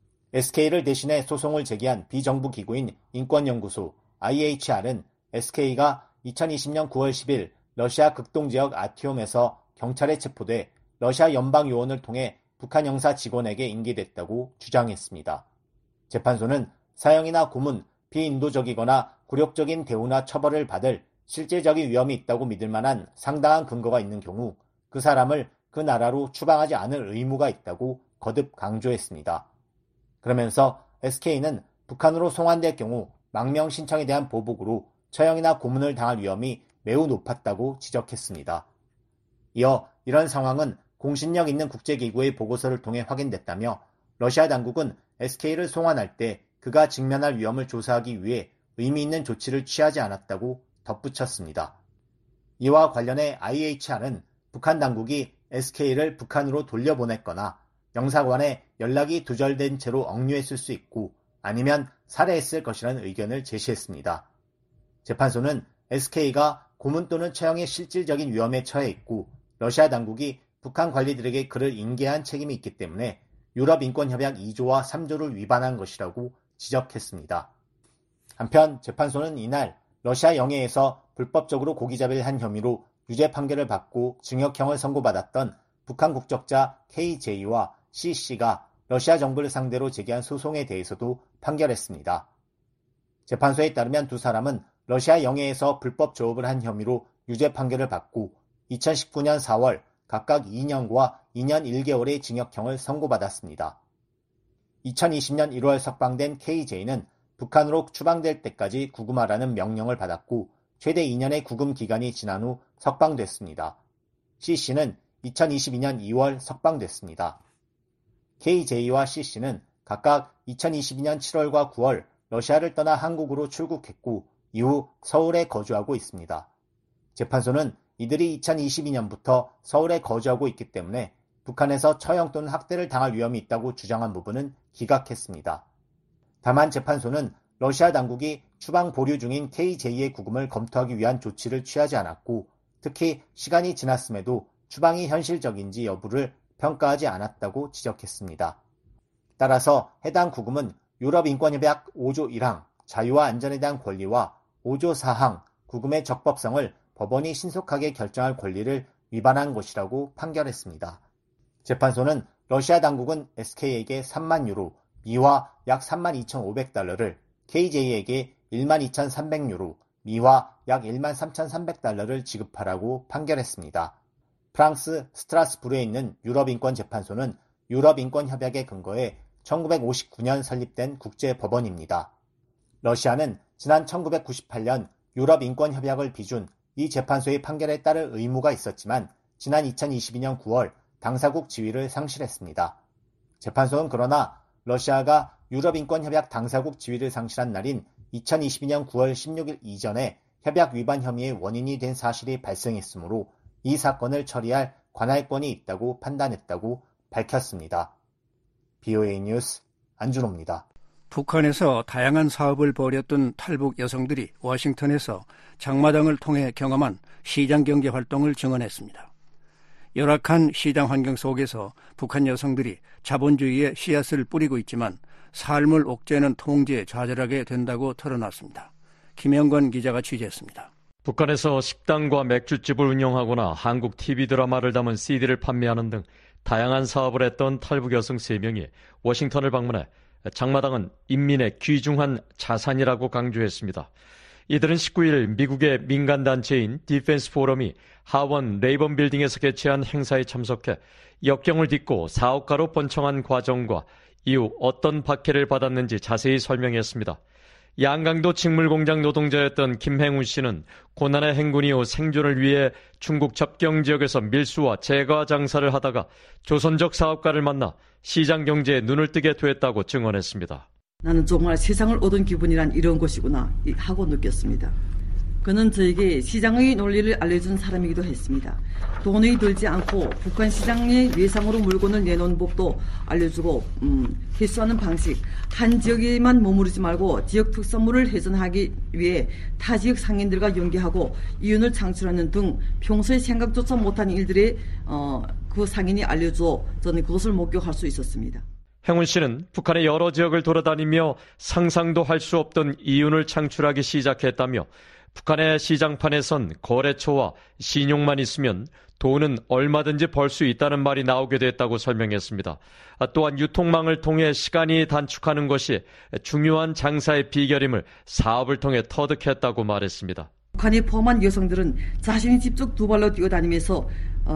SK를 대신해 소송을 제기한 비정부 기구인 인권연구소 IHR은 SK가 2020년 9월 10일 러시아 극동지역 아티옴에서 경찰에 체포돼 러시아 연방요원을 통해 북한 영사 직원에게 인계됐다고 주장했습니다. 재판소는 사형이나 고문, 비인도적이거나 굴욕적인 대우나 처벌을 받을 실제적인 위험이 있다고 믿을 만한 상당한 근거가 있는 경우 그 사람을 그 나라로 추방하지 않을 의무가 있다고 거듭 강조했습니다. 그러면서 SK는 북한으로 송환될 경우 망명 신청에 대한 보복으로 처형이나 고문을 당할 위험이 매우 높았다고 지적했습니다. 이어 이런 상황은 공신력 있는 국제기구의 보고서를 통해 확인됐다며 러시아 당국은 SK를 송환할 때 그가 직면할 위험을 조사하기 위해 의미 있는 조치를 취하지 않았다고 덧붙였습니다. 이와 관련해 IHR은 북한 당국이 SK를 북한으로 돌려보냈거나 영사관에 연락이 두절된 채로 억류했을 수 있고 아니면 살해했을 것이라는 의견을 제시했습니다. 재판소는 SK가 고문 또는 처형의 실질적인 위험에 처해 있고 러시아 당국이 북한 관리들에게 그를 인계한 책임이 있기 때문에 유럽 인권협약 2조와 3조를 위반한 것이라고 지적했습니다. 한편 재판소는 이날 러시아 영해에서 불법적으로 고기잡이를 한 혐의로 유죄 판결을 받고 징역형을 선고받았던 북한 국적자 KJ와 CC가 러시아 정부를 상대로 제기한 소송에 대해서도 판결했습니다. 재판소에 따르면 두 사람은 러시아 영해에서 불법 조업을 한 혐의로 유죄 판결을 받고 2019년 4월 각각 2년과 2년 1개월의 징역형을 선고받았습니다. 2020년 1월 석방된 KJ는 북한으로 추방될 때까지 구금하라는 명령을 받았고 최대 2년의 구금 기간이 지난 후 석방됐습니다. CC는 2022년 2월 석방됐습니다. KJ와 CC는 각각 2022년 7월과 9월 러시아를 떠나 한국으로 출국했고 이후 서울에 거주하고 있습니다. 재판소는 이들이 2022년부터 서울에 거주하고 있기 때문에 북한에서 처형 또는 학대를 당할 위험이 있다고 주장한 부분은 기각했습니다. 다만 재판소는 러시아 당국이 추방 보류 중인 KJ의 구금을 검토하기 위한 조치를 취하지 않았고 특히 시간이 지났음에도 추방이 현실적인지 여부를 평가하지 않았다고 지적했습니다. 따라서 해당 구금은 유럽인권협약 5조 1항 자유와 안전에 대한 권리와 5조 4항 구금의 적법성을 법원이 신속하게 결정할 권리를 위반한 것이라고 판결했습니다. 재판소는 러시아 당국은 SK에게 3만 유로, 미화 약 3만 2,500달러를, KJ에게 1만 2,300유로, 미화 약 1만 3,300달러를 지급하라고 판결했습니다. 프랑스 스트라스부르에 있는 유럽인권재판소는 유럽인권협약에 근거해 1959년 설립된 국제법원입니다. 러시아는 지난 1998년 유럽인권협약을 비준 이 재판소의 판결에 따를 의무가 있었지만 지난 2022년 9월 당사국 지위를 상실했습니다. 재판소는 그러나 러시아가 유럽인권협약 당사국 지위를 상실한 날인 2022년 9월 16일 이전에 협약 위반 혐의의 원인이 된 사실이 발생했으므로 이 사건을 처리할 관할권이 있다고 판단했다고 밝혔습니다. BOA 뉴스 안준호입니다. 북한에서 다양한 사업을 벌였던 탈북 여성들이 워싱턴에서 장마당을 통해 경험한 시장 경제 활동을 증언했습니다. 열악한 시장 환경 속에서 북한 여성들이 자본주의의 씨앗을 뿌리고 있지만 삶을 옥죄는 통제에 좌절하게 된다고 털어놨습니다. 김영건 기자가 취재했습니다. 북한에서 식당과 맥주집을 운영하거나 한국 TV 드라마를 담은 CD를 판매하는 등 다양한 사업을 했던 탈북 여성 3명이 워싱턴을 방문해 장마당은 인민의 귀중한 자산이라고 강조했습니다. 이들은 19일 미국의 민간단체인 디펜스 포럼이 하원 레이번 빌딩에서 개최한 행사에 참석해 역경을 딛고 사업가로 번창한 과정과 이후 어떤 박해를 받았는지 자세히 설명했습니다. 양강도 직물공장 노동자였던 김행훈 씨는 고난의 행군 이후 생존을 위해 중국 접경 지역에서 밀수와 제과 장사를 하다가 조선족 사업가를 만나 시장 경제에 눈을 뜨게 됐다고 증언했습니다. 나는 정말 세상을 얻은 기분이란 이런 것이구나 하고 느꼈습니다. 그는 저에게 시장의 논리를 알려준 사람이기도 했습니다. 돈이 들지 않고 북한 시장의 외상으로 물건을 내놓는 법도 알려주고 회수하는 방식, 한 지역에만 머무르지 말고 지역 특산물을 훼손하기 위해 타 지역 상인들과 연계하고 이윤을 창출하는 등 평소에 생각조차 못한 일들에 그 상인이 알려줘 저는 그것을 목격할 수 있었습니다. 행운 씨는 북한의 여러 지역을 돌아다니며 상상도 할 수 없던 이윤을 창출하기 시작했다며 북한의 시장판에선 거래처와 신용만 있으면 돈은 얼마든지 벌 수 있다는 말이 나오게 됐다고 설명했습니다. 또한 유통망을 통해 시간이 단축하는 것이 중요한 장사의 비결임을 사업을 통해 터득했다고 말했습니다. 북한에 포함한 여성들은 자신이 직접 두 발로 뛰어다니면서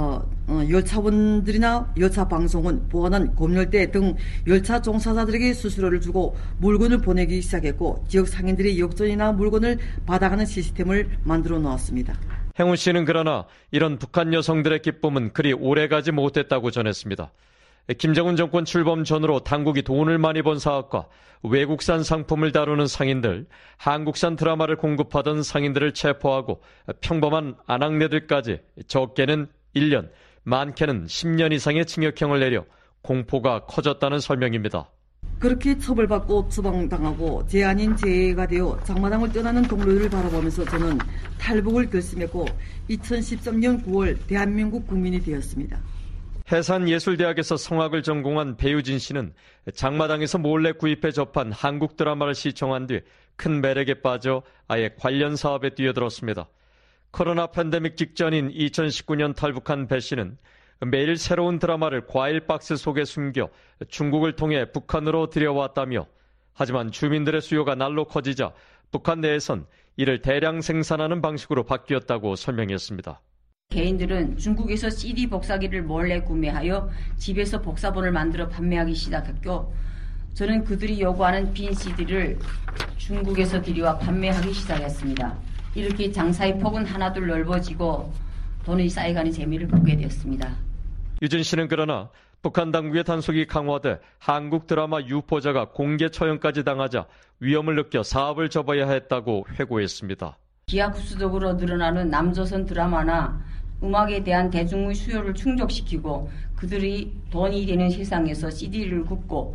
열차원들이나 열차 방송은 보안원, 검열대 등 열차 종사자들에게 수수료를 주고 물건을 보내기 시작했고 지역 상인들이 역전이나 물건을 받아가는 시스템을 만들어 놓았습니다. 행운 씨는 그러나 이런 북한 여성들의 기쁨은 그리 오래가지 못했다고 전했습니다. 김정은 정권 출범 전으로 당국이 돈을 많이 번 사업과 외국산 상품을 다루는 상인들, 한국산 드라마를 공급하던 상인들을 체포하고 평범한 아낙네들까지 적게는 1년, 많게는 10년 이상의 징역형을 내려 공포가 커졌다는 설명입니다. 그렇게 처벌받고 추방당하고 제 아닌 죄가 되어 장마당을 떠나는 동료들을 바라보면서 저는 탈북을 결심했고 2013년 9월 대한민국 국민이 되었습니다. 해산예술대학에서 성악을 전공한 배유진 씨는 장마당에서 몰래 구입해 접한 한국 드라마를 시청한 뒤 큰 매력에 빠져 아예 관련 사업에 뛰어들었습니다. 코로나 팬데믹 직전인 2019년 탈북한 배 씨는 매일 새로운 드라마를 과일 박스 속에 숨겨 중국을 통해 북한으로 들여왔다며 하지만 주민들의 수요가 날로 커지자 북한 내에선 이를 대량 생산하는 방식으로 바뀌었다고 설명했습니다. 개인들은 중국에서 CD 복사기를 몰래 구매하여 집에서 복사본을 만들어 판매하기 시작했고 저는 그들이 요구하는 빈 CD를 중국에서 들여와 판매하기 시작했습니다. 이렇게 장사의 폭은 하나둘 넓어지고 돈이 쌓여가는 재미를 보게 되었습니다. 유진 씨는 그러나 북한 당국의 단속이 강화돼 한국 드라마 유포자가 공개 처형까지 당하자 위험을 느껴 사업을 접어야 했다고 회고했습니다. 기하급수적으로 늘어나는 남조선 드라마나 음악에 대한 대중의 수요를 충족시키고 그들이 돈이 되는 세상에서 CD를 굽고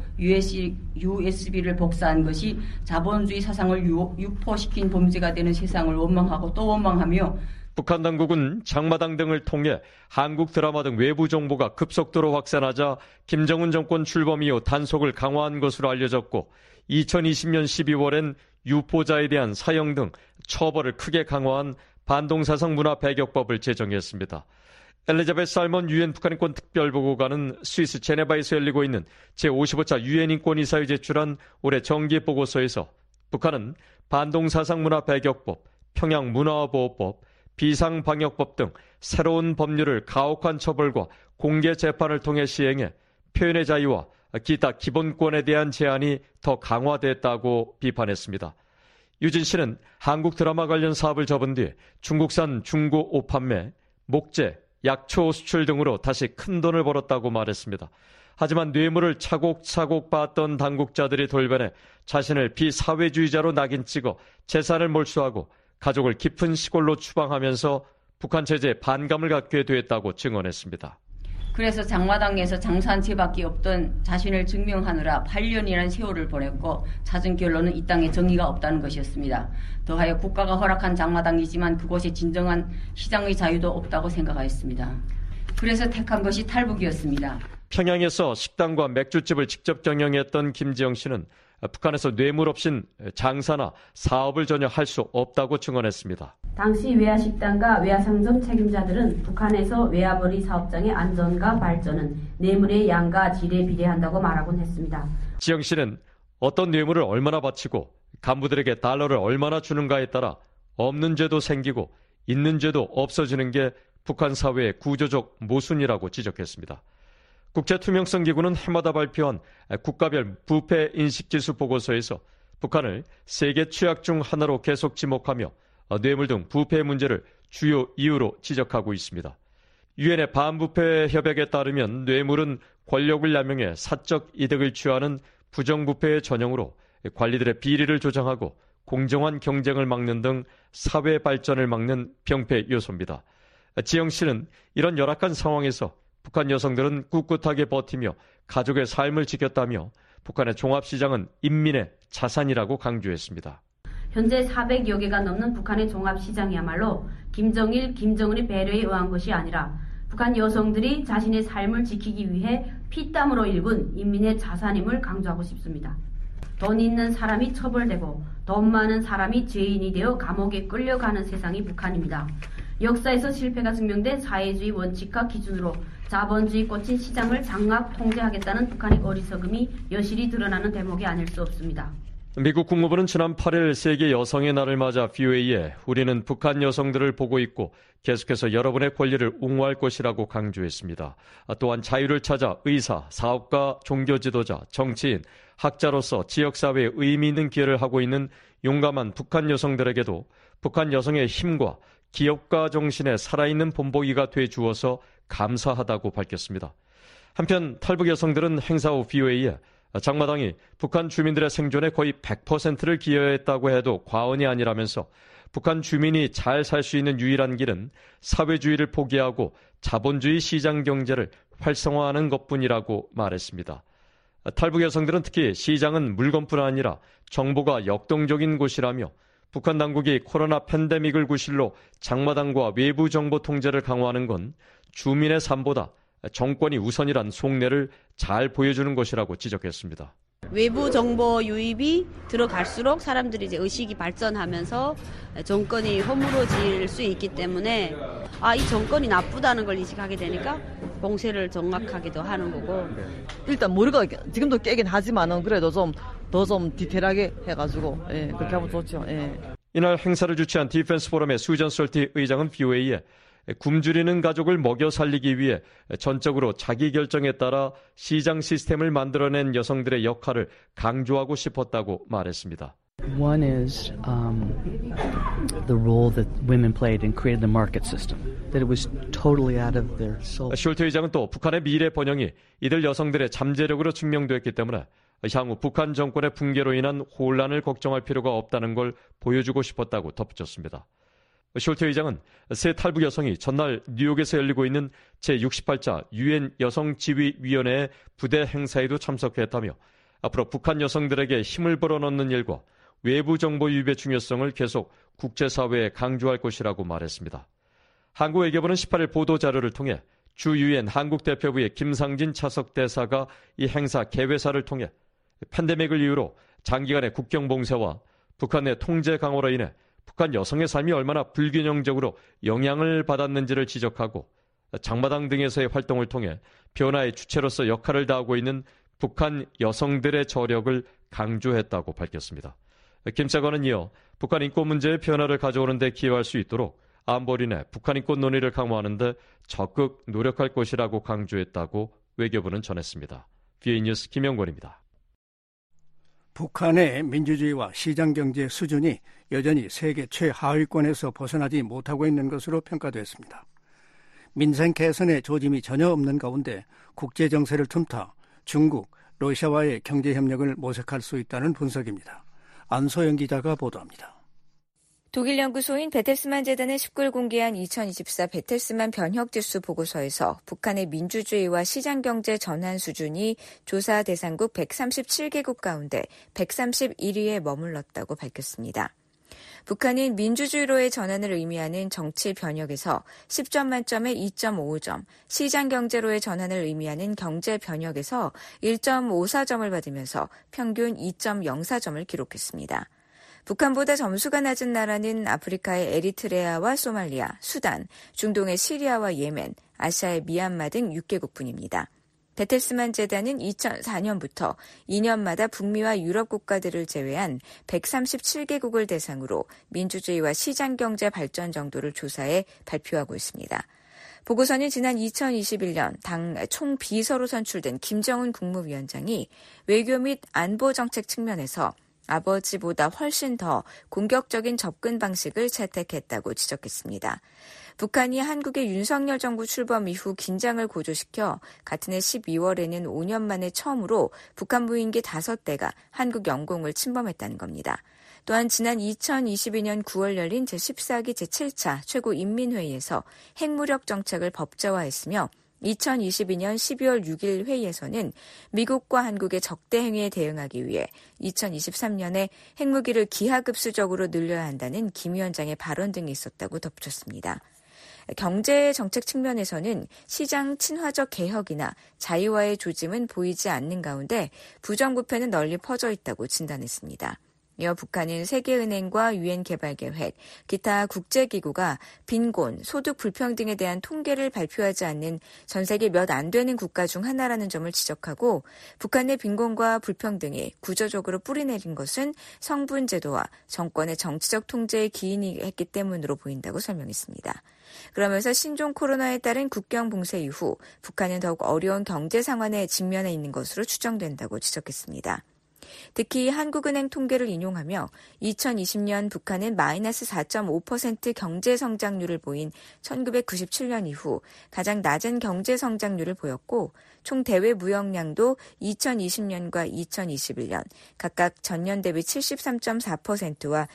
USB를 복사한 것이 자본주의 사상을 유포시킨 범죄가 되는 세상을 원망하고 또 원망하며 북한 당국은 장마당 등을 통해 한국 드라마 등 외부 정보가 급속도로 확산하자 김정은 정권 출범 이후 단속을 강화한 것으로 알려졌고 2020년 12월엔 유포자에 대한 사형 등 처벌을 크게 강화한 반동사상 문화 배격법을 제정했습니다. 엘리자베스 살먼 유엔 북한인권 특별보고관은 스위스 제네바에서 열리고 있는 제55차 유엔 인권이사회 제출한 올해 정기 보고서에서 북한은 반동사상 문화 배격법, 평양문화보호법, 비상방역법 등 새로운 법률을 가혹한 처벌과 공개 재판을 통해 시행해 표현의 자유와 기타 기본권에 대한 제한이 더 강화됐다고 비판했습니다. 유진 씨는 한국 드라마 관련 사업을 접은 뒤 중국산 중고 옷 판매, 목재, 약초 수출 등으로 다시 큰 돈을 벌었다고 말했습니다. 하지만 뇌물을 차곡차곡 받던 당국자들이 돌변해 자신을 비사회주의자로 낙인 찍어 재산을 몰수하고 가족을 깊은 시골로 추방하면서 북한 체제에 반감을 갖게 됐다고 증언했습니다. 그래서 장마당에서 장사한 채밖에 없던 자신을 증명하느라 8년이라는 세월을 보냈고 찾은 결론은 이 땅에 정의가 없다는 것이었습니다. 더하여 국가가 허락한 장마당이지만 그곳에 진정한 시장의 자유도 없다고 생각하였습니다. 그래서 택한 것이 탈북이었습니다. 평양에서 식당과 맥주집을 직접 경영했던 김지영 씨는 북한에서 뇌물 없인 장사나 사업을 전혀 할 수 없다고 증언했습니다. 당시 외화식당과 외화상점 책임자들은 북한에서 외화벌이 사업장의 안전과 발전은 뇌물의 양과 질에 비례한다고 말하곤 했습니다. 지영 씨는 어떤 뇌물을 얼마나 바치고 간부들에게 달러를 얼마나 주는가에 따라 없는 죄도 생기고 있는 죄도 없어지는 게 북한 사회의 구조적 모순이라고 지적했습니다. 국제투명성기구는 해마다 발표한 국가별 부패 인식지수 보고서에서 북한을 세계 취약 중 하나로 계속 지목하며 뇌물 등 부패 문제를 주요 이유로 지적하고 있습니다. 유엔의 반부패 협약에 따르면 뇌물은 권력을 남용해 사적 이득을 취하는 부정부패의 전형으로 관리들의 비리를 조장하고 공정한 경쟁을 막는 등 사회 발전을 막는 병폐 요소입니다. 지영 씨는 이런 열악한 상황에서 북한 여성들은 꿋꿋하게 버티며 가족의 삶을 지켰다며 북한의 종합시장은 인민의 자산이라고 강조했습니다. 현재 400여 개가 넘는 북한의 종합시장이야말로 김정일, 김정은의 배려에 의한 것이 아니라 북한 여성들이 자신의 삶을 지키기 위해 피땀으로 일군 인민의 자산임을 강조하고 싶습니다. 돈 있는 사람이 처벌되고 돈 많은 사람이 죄인이 되어 감옥에 끌려가는 세상이 북한입니다. 역사에서 실패가 증명된 사회주의 원칙과 기준으로 자본주의 꽂힌 시장을 장악 통제하겠다는 북한의 어리석음이 여실히 드러나는 대목이 아닐 수 없습니다. 미국 국무부는 지난 8일 세계 여성의 날을 맞아 VOA에 우리는 북한 여성들을 보고 있고 계속해서 여러분의 권리를 옹호할 것이라고 강조했습니다. 또한 자유를 찾아 의사, 사업가, 종교 지도자, 정치인, 학자로서 지역사회에 의미 있는 기여를 하고 있는 용감한 북한 여성들에게도 북한 여성의 힘과 기업가 정신의 살아있는 본보기가 돼 주어서 감사하다고 밝혔습니다. 한편 탈북 여성들은 행사 후 VOA에 장마당이 북한 주민들의 생존에 거의 100%를 기여했다고 해도 과언이 아니라면서 북한 주민이 잘 살 수 있는 유일한 길은 사회주의를 포기하고 자본주의 시장 경제를 활성화하는 것뿐이라고 말했습니다. 탈북 여성들은 특히 시장은 물건뿐 아니라 정보가 역동적인 곳이라며 북한 당국이 코로나 팬데믹을 구실로 장마당과 외부 정보 통제를 강화하는 건 주민의 삶보다 정권이 우선이란 속내를 잘 보여주는 것이라고 지적했습니다. 외부 정보 유입이 들어갈수록 사람들이 이제 의식이 발전하면서 정권이 허물어질 수 있기 때문에 이 정권이 나쁘다는 걸 인식하게 되니까 공세를 정확하기도 하는 거고. 일단 머리가 지금도 깨긴 하지만은 그래도 좀 디테일하게 해가지고 그렇게 하면 좋죠. 이날 행사를 주최한 디펜스 포럼의 수전 솔티 의장은 VOA에 굶주리는 가족을 먹여 살리기 위해 전적으로 자기 결정에 따라 시장 시스템을 만들어낸 여성들의 역할을 강조하고 싶었다고 말했습니다. One is the role that women played in creating the market system. That it was totally out of their soul. 숄트 의장은 또 북한의 미래 번영이 이들 여성들의 잠재력으로 증명됐기 때문에 향후 북한 정권의 붕괴로 인한 혼란을 걱정할 필요가 없다는 걸 보여주고 싶었다고 덧붙였습니다. 숄트 의장은 새 탈북 여성이 전날 뉴욕에서 열리고 있는 제68자 유엔 여성지휘위원회의 부대 행사에도 참석했다며 앞으로 북한 여성들에게 힘을 불어넣는 일과 외부 정보 유입의 중요성을 계속 국제사회에 강조할 것이라고 말했습니다. 한국 외교부는 18일 보도자료를 통해 주 유엔 한국 대표부의 김상진 차석 대사가 이 행사 개회사를 통해 팬데믹을 이유로 장기간의 국경 봉쇄와 북한의 통제 강화로 인해 북한 여성의 삶이 얼마나 불균형적으로 영향을 받았는지를 지적하고 장마당 등에서의 활동을 통해 변화의 주체로서 역할을 다하고 있는 북한 여성들의 저력을 강조했다고 밝혔습니다. 김 차관은 이어 북한 인권 문제의 변화를 가져오는 데 기여할 수 있도록 안보리내 북한 인권 논의를 강화하는 데 적극 노력할 것이라고 강조했다고 외교부는 전했습니다. VA 뉴스 김영권입니다. 북한의 민주주의와 시장경제 수준이 여전히 세계 최하위권에서 벗어나지 못하고 있는 것으로 평가됐습니다. 민생 개선의 조짐이 전혀 없는 가운데 국제정세를 틈타 중국, 러시아와의 경제협력을 모색할 수 있다는 분석입니다. 안소영 기자가 보도합니다. 독일 연구소인 베텔스만 재단은 19일 공개한 2024 베텔스만 변혁지수 보고서에서 북한의 민주주의와 시장경제 전환 수준이 조사 대상국 137개국 가운데 131위에 머물렀다고 밝혔습니다. 북한은 민주주의로의 전환을 의미하는 정치 변혁에서 10점 만점에 2.55점, 시장경제로의 전환을 의미하는 경제 변혁에서 1.54점을 받으면서 평균 2.04점을 기록했습니다. 북한보다 점수가 낮은 나라는 아프리카의 에리트레아와 소말리아, 수단, 중동의 시리아와 예멘, 아시아의 미얀마 등 6개국뿐입니다. 베텔스만 재단은 2004년부터 2년마다 북미와 유럽 국가들을 제외한 137개국을 대상으로 민주주의와 시장경제 발전 정도를 조사해 발표하고 있습니다. 보고서는 지난 2021년 당 총비서로 선출된 김정은 국무위원장이 외교 및 안보정책 측면에서 아버지보다 훨씬 더 공격적인 접근 방식을 채택했다고 지적했습니다. 북한이 한국의 윤석열 정부 출범 이후 긴장을 고조시켜 같은 해 12월에는 5년 만에 처음으로 북한 무인기 5대가 한국 영공을 침범했다는 겁니다. 또한 지난 2022년 9월 열린 제14기 제7차 최고인민회의에서 핵무력 정책을 법제화했으며 2022년 12월 6일 회의에서는 미국과 한국의 적대 행위에 대응하기 위해 2023년에 핵무기를 기하급수적으로 늘려야 한다는 김 위원장의 발언 등이 있었다고 덧붙였습니다. 경제 정책 측면에서는 시장 친화적 개혁이나 자유화의 조짐은 보이지 않는 가운데 부정부패는 널리 퍼져 있다고 진단했습니다. 이어 북한은 세계은행과 유엔개발계획, 기타 국제기구가 빈곤, 소득 불평등에 대한 통계를 발표하지 않는 전 세계 몇 안 되는 국가 중 하나라는 점을 지적하고 북한의 빈곤과 불평등이 구조적으로 뿌리내린 것은 성분제도와 정권의 정치적 통제에 기인이 했기 때문으로 보인다고 설명했습니다. 그러면서 신종 코로나에 따른 국경 봉쇄 이후 북한은 더욱 어려운 경제 상황에 직면해 있는 것으로 추정된다고 지적했습니다. 특히 한국은행 통계를 인용하며 2020년 북한은 마이너스 4.5% 경제 성장률을 보인 1997년 이후 가장 낮은 경제 성장률을 보였고 총 대외 무역량도 2020년과 2021년 각각 전년 대비 73.4%와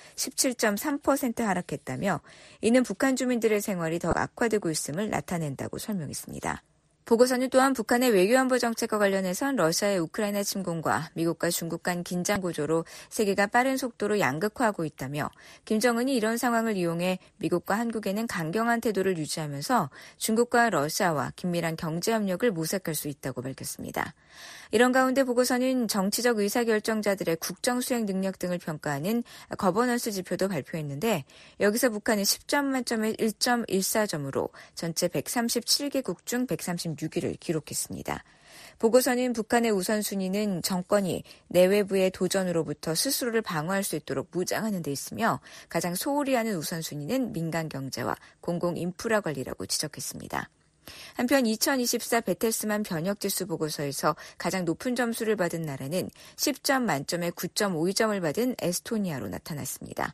17.3% 하락했다며 이는 북한 주민들의 생활이 더 악화되고 있음을 나타낸다고 설명했습니다. 보고서는 또한 북한의 외교안보 정책과 관련해선 러시아의 우크라이나 침공과 미국과 중국 간 긴장 고조로 세계가 빠른 속도로 양극화하고 있다며 김정은이 이런 상황을 이용해 미국과 한국에는 강경한 태도를 유지하면서 중국과 러시아와 긴밀한 경제협력을 모색할 수 있다고 밝혔습니다. 이런 가운데 보고서는 정치적 의사결정자들의 국정수행 능력 등을 평가하는 거버넌스 지표도 발표했는데 여기서 북한은 10점 만점에 1.14점으로 전체 137개국 중 136위를 기록했습니다. 보고서는 북한의 우선순위는 정권이 내외부의 도전으로부터 스스로를 방어할 수 있도록 무장하는 데 있으며 가장 소홀히 하는 우선순위는 민간 경제와 공공 인프라 관리라고 지적했습니다. 한편 2024 베텔스만 변혁지수 보고서에서 가장 높은 점수를 받은 나라는 10점 만점에 9.52점을 받은 에스토니아로 나타났습니다.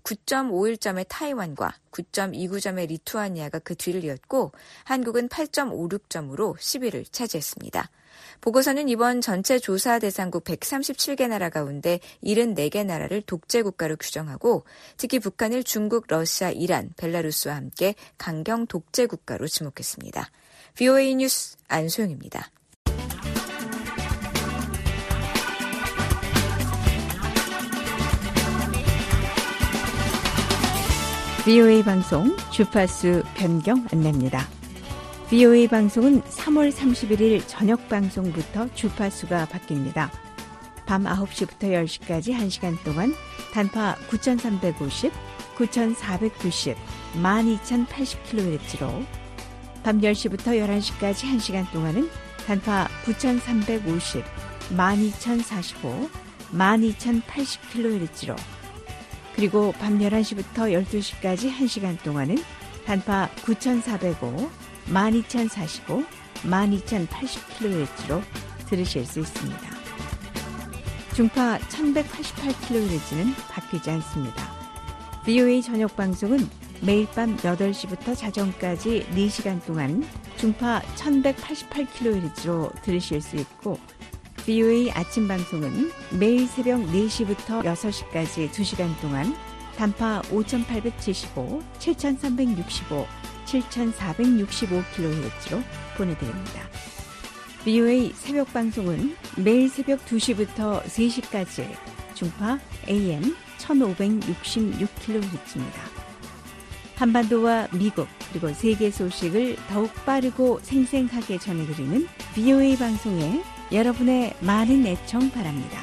9.51점의 타이완과 9.29점의 리투아니아가 그 뒤를 이었고 한국은 8.56점으로 10위를 차지했습니다. 보고서는 이번 전체 조사 대상국 137개 나라 가운데 74개 나라를 독재 국가로 규정하고 특히 북한을 중국, 러시아, 이란, 벨라루스와 함께 강경 독재 국가로 지목했습니다. VOA 뉴스 안소영입니다. VOA 방송 주파수 변경 안내입니다. VOA 방송은 3월 31일 저녁 방송부터 주파수가 바뀝니다. 밤 9시부터 10시까지 1시간 동안 단파 9350, 9490, 12080kHz로 밤 10시부터 11시까지 1시간 동안은 단파 9350, 12045, 12080kHz로 그리고 밤 11시부터 12시까지 1시간 동안은 단파 9405, 12045, 12080kHz로 들으실 수 있습니다. 중파 1188kHz는 바뀌지 않습니다. VOA 저녁 방송은 매일 밤 8시부터 자정까지 4시간 동안 중파 1188kHz로 들으실 수 있고 VOA 아침 방송은 매일 새벽 4시부터 6시까지 2시간 동안 단파 5875, 7365, 7465kHz로 보내드립니다. VOA 새벽 방송은 매일 새벽 2시부터 3시까지 중파 AM 1566kHz입니다. 한반도와 미국 그리고 세계 소식을 더욱 빠르고 생생하게 전해드리는 VOA 방송에 여러분의 많은 애청 바랍니다.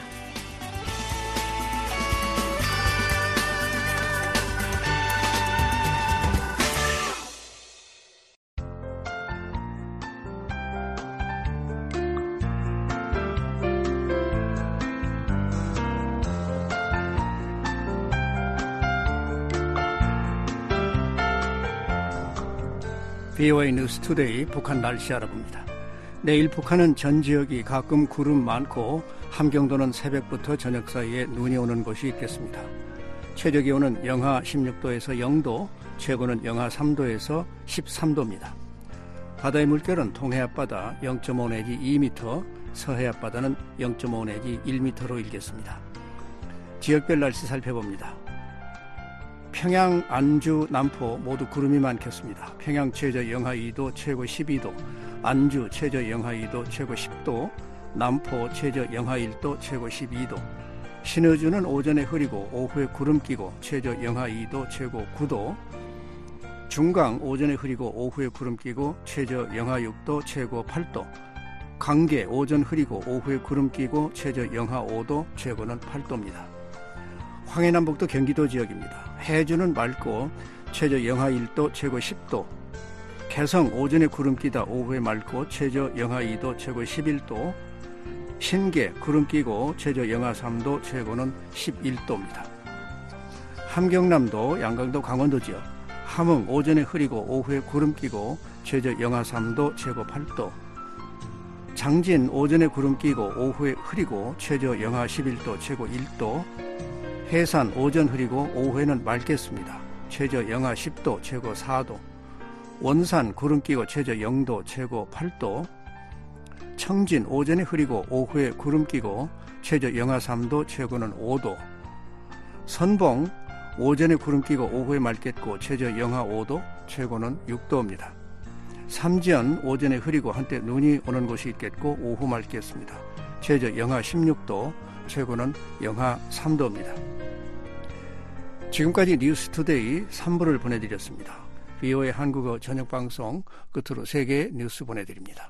VOA 뉴스 투데이 북한 날씨 알아봅니다. 내일 북한은 전 지역이 가끔 구름 많고 함경도는 새벽부터 저녁 사이에 눈이 오는 곳이 있겠습니다. 최저 기온은 영하 16도에서 0도, 최고는 영하 3도에서 13도입니다. 바다의 물결은 동해 앞바다 0.5 내지 2m, 서해 앞바다는 0.5 내지 1m로 일겠습니다. 지역별 날씨 살펴봅니다. 평양, 안주, 남포 모두 구름이 많겠습니다. 평양 최저 영하 2도, 최고 12도, 안주 최저 영하 2도, 최고 10도, 남포 최저 영하 1도, 최고 12도, 신의주는 오전에 흐리고 오후에 구름 끼고 최저 영하 2도, 최고 9도, 중강 오전에 흐리고 오후에 구름 끼고 최저 영하 6도, 최고 8도, 강계 오전 흐리고 오후에 구름 끼고 최저 영하 5도, 최고는 8도입니다. 황해남북도 경기도 지역입니다. 해주는 맑고 최저 영하 1도, 최고 10도, 개성 오전에 구름 끼다 오후에 맑고 최저 영하 2도, 최고 11도, 신계 구름 끼고 최저 영하 3도, 최고는 11도입니다. 함경남도, 양강도, 강원도 지역 함흥 오전에 흐리고 오후에 구름 끼고 최저 영하 3도, 최고 8도, 장진 오전에 구름 끼고 오후에 흐리고 최저 영하 11도, 최고 1도, 해산 오전 흐리고 오후에는 맑겠습니다. 최저 영하 10도, 최고 4도, 원산 구름 끼고 최저 0도, 최고 8도, 청진 오전에 흐리고 오후에 구름 끼고 최저 영하 3도, 최고는 5도, 선봉 오전에 구름 끼고 오후에 맑겠고 최저 영하 5도, 최고는 6도입니다. 삼지연 오전에 흐리고 한때 눈이 오는 곳이 있겠고 오후 맑겠습니다. 최저 영하 16도, 최고는 영하 3도입니다. 지금까지 뉴스투데이 3부를 보내드렸습니다. VOA 한국어 저녁방송 끝으로 세계 뉴스 보내드립니다.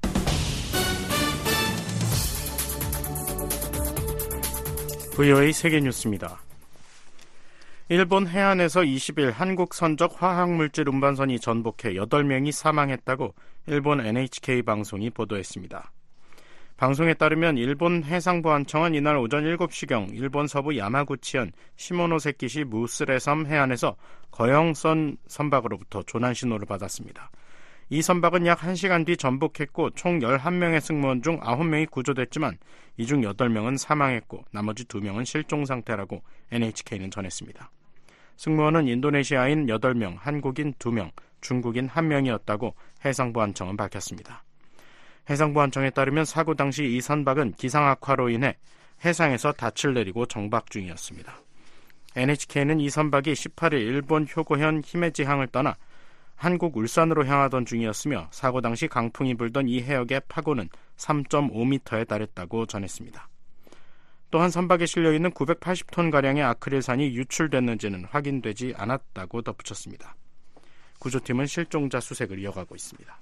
VOA 세계뉴스입니다. 일본 해안에서 20일 한국 선적 화학물질 운반선이 전복해 8명이 사망했다고 일본 NHK 방송이 보도했습니다. 방송에 따르면 일본 해상보안청은 이날 오전 7시경 일본 서부 야마구치현 시모노세키시 무스레섬 해안에서 거형선 선박으로부터 조난 신호를 받았습니다. 이 선박은 약 1시간 뒤 전복했고 총 11명의 승무원 중 9명이 구조됐지만 이 중 8명은 사망했고 나머지 2명은 실종 상태라고 NHK는 전했습니다. 승무원은 인도네시아인 8명, 한국인 2명, 중국인 1명이었다고 해상보안청은 밝혔습니다. 해상보안청에 따르면 사고 당시 이 선박은 기상 악화로 인해 해상에서 닻을 내리고 정박 중이었습니다. NHK는 이 선박이 18일 일본 효고현 히메지항을 떠나 한국 울산으로 향하던 중이었으며 사고 당시 강풍이 불던 이 해역의 파고는 3.5m에 달했다고 전했습니다. 또한 선박에 실려있는 980톤가량의 아크릴산이 유출됐는지는 확인되지 않았다고 덧붙였습니다. 구조팀은 실종자 수색을 이어가고 있습니다.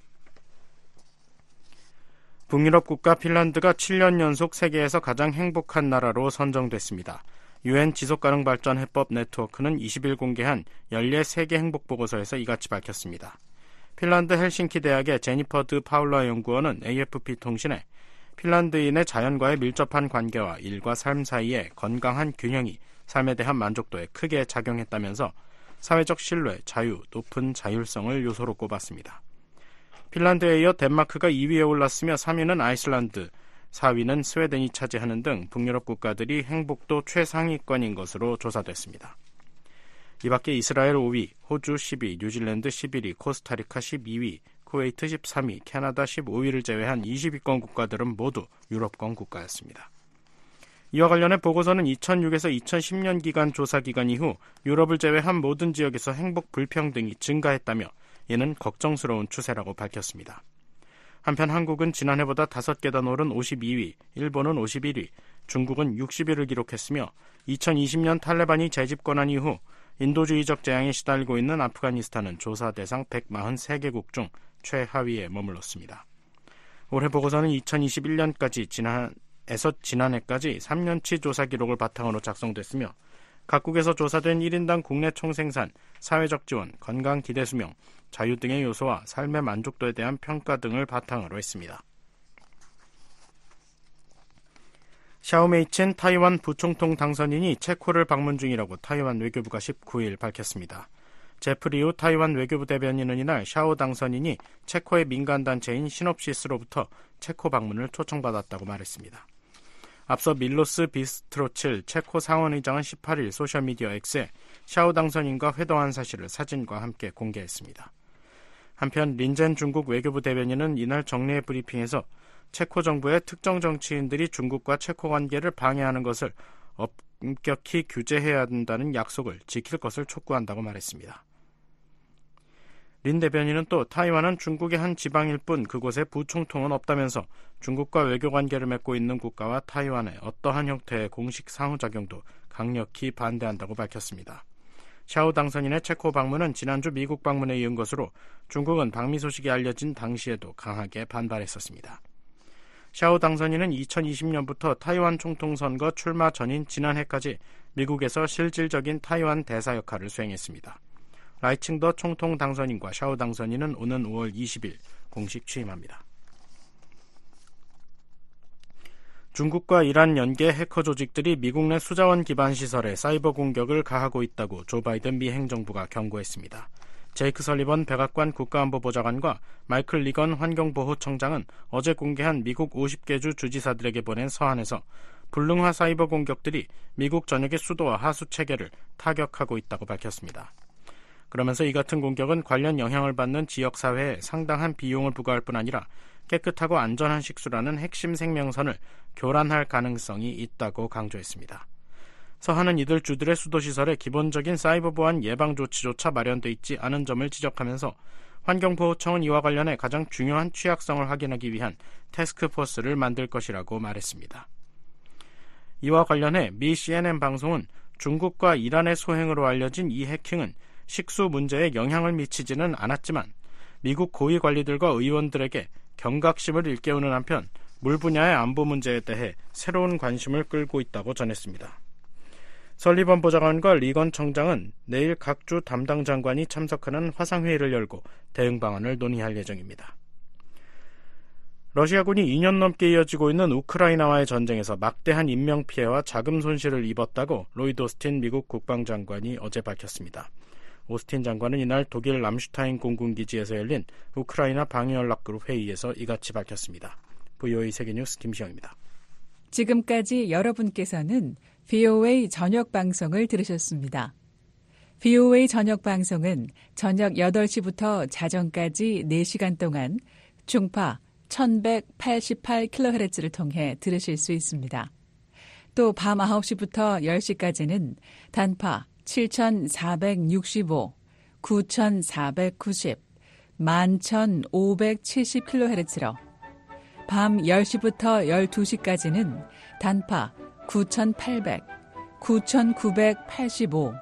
북유럽 국가 핀란드가 7년 연속 세계에서 가장 행복한 나라로 선정됐습니다. UN 지속가능발전 해법 네트워크는 20일 공개한 연례 세계 행복보고서에서 이같이 밝혔습니다. 핀란드 헬싱키 대학의 제니퍼 드 파울라 연구원은 AFP 통신에 핀란드인의 자연과의 밀접한 관계와 일과 삶 사이의 건강한 균형이 삶에 대한 만족도에 크게 작용했다면서 사회적 신뢰, 자유, 높은 자율성을 요소로 꼽았습니다. 핀란드에 이어 덴마크가 2위에 올랐으며 3위는 아이슬란드, 4위는 스웨덴이 차지하는 등 북유럽 국가들이 행복도 최상위권인 것으로 조사됐습니다. 이 밖에 이스라엘 5위, 호주 10위, 뉴질랜드 11위, 코스타리카 12위, 쿠웨이트 13위, 캐나다 15위를 제외한 20위권 국가들은 모두 유럽권 국가였습니다. 이와 관련해 보고서는 2006에서 2010년 기간 조사 기간 이후 유럽을 제외한 모든 지역에서 행복 불평등이 증가했다며 이는 걱정스러운 추세라고 밝혔습니다. 한편 한국은 지난해보다 5계단 오른 52위, 일본은 51위, 중국은 60위를 기록했으며 2020년 탈레반이 재집권한 이후 인도주의적 재앙에 시달리고 있는 아프가니스탄은 조사 대상 143개국 중 최하위에 머물렀습니다. 올해 보고서는 2021년까지 지난해까지 3년치 조사 기록을 바탕으로 작성됐으며 각국에서 조사된 1인당 국내 총생산, 사회적 지원, 건강 기대 수명, 자유 등의 요소와 삶의 만족도에 대한 평가 등을 바탕으로 했습니다. 샤오메이친 타이완 부총통 당선인이 체코를 방문 중이라고 타이완 외교부가 19일 밝혔습니다. 제프리우 타이완 외교부 대변인은 이날 샤오 당선인이 체코의 민간단체인 시놉시스로부터 체코 방문을 초청받았다고 말했습니다. 앞서 밀로스 비스트로칠 체코 상원의장은 18일 소셜미디어 X에 샤오 당선인과 회동한 사실을 사진과 함께 공개했습니다. 한편 린젠 중국 외교부 대변인은 이날 정례 브리핑에서 체코 정부의 특정 정치인들이 중국과 체코 관계를 방해하는 것을 엄격히 규제해야 한다는 약속을 지킬 것을 촉구한다고 말했습니다. 린 대변인은 또 타이완은 중국의 한 지방일 뿐 그곳에 부총통은 없다면서 중국과 외교관계를 맺고 있는 국가와 타이완의 어떠한 형태의 공식 상호작용도 강력히 반대한다고 밝혔습니다. 샤오 당선인의 체코 방문은 지난주 미국 방문에 이은 것으로 중국은 방미 소식이 알려진 당시에도 강하게 반발했었습니다. 샤오 당선인은 2020년부터 타이완 총통 선거 출마 전인 지난해까지 미국에서 실질적인 타이완 대사 역할을 수행했습니다. 라이칭더 총통 당선인과 샤오 당선인은 오는 5월 20일 공식 취임합니다. 중국과 이란 연계 해커 조직들이 미국 내 수자원 기반 시설에 사이버 공격을 가하고 있다고 조 바이든 미 행정부가 경고했습니다. 제이크 설리번 백악관 국가안보보좌관과 마이클 리건 환경보호청장은 어제 공개한 미국 50개 주 지사들에게 보낸 서한에서 불능화 사이버 공격들이 미국 전역의 수도와 하수 체계를 타격하고 있다고 밝혔습니다. 그러면서 이 같은 공격은 관련 영향을 받는 지역사회에 상당한 비용을 부과할 뿐 아니라 깨끗하고 안전한 식수라는 핵심 생명선을 교란할 가능성이 있다고 강조했습니다. 서한은 이들 주들의 수도시설에 기본적인 사이버 보안 예방 조치조차 마련돼 있지 않은 점을 지적하면서 환경보호청은 이와 관련해 가장 중요한 취약성을 확인하기 위한 태스크포스를 만들 것이라고 말했습니다. 이와 관련해 미 CNN 방송은 중국과 이란의 소행으로 알려진 이 해킹은 식수 문제에 영향을 미치지는 않았지만 미국 고위 관리들과 의원들에게 경각심을 일깨우는 한편 물 분야의 안보 문제에 대해 새로운 관심을 끌고 있다고 전했습니다. 설리번 보좌관과 리건 청장은 내일 각 주 담당 장관이 참석하는 화상회의를 열고 대응 방안을 논의할 예정입니다. 러시아군이 2년 넘게 이어지고 있는 우크라이나와의 전쟁에서 막대한 인명피해와 자금 손실을 입었다고 로이드 오스틴 미국 국방장관이 어제 밝혔습니다. 오스틴 장관은 이날 독일 람슈타인 공군기지에서 열린 우크라이나 방위연락그룹 회의에서 이같이 밝혔습니다. VOA 세계뉴스 김시영입니다. 지금까지 여러분께서는 VOA 저녁 방송을 들으셨습니다. VOA 저녁 방송은 저녁 8시부터 자정까지 4시간 동안 중파 1188kHz를 통해 들으실 수 있습니다. 또 밤 9시부터 10시까지는 단파 7465, 9490, 11570kHz로 밤 10시부터 12시까지는 단파 9800, 9985,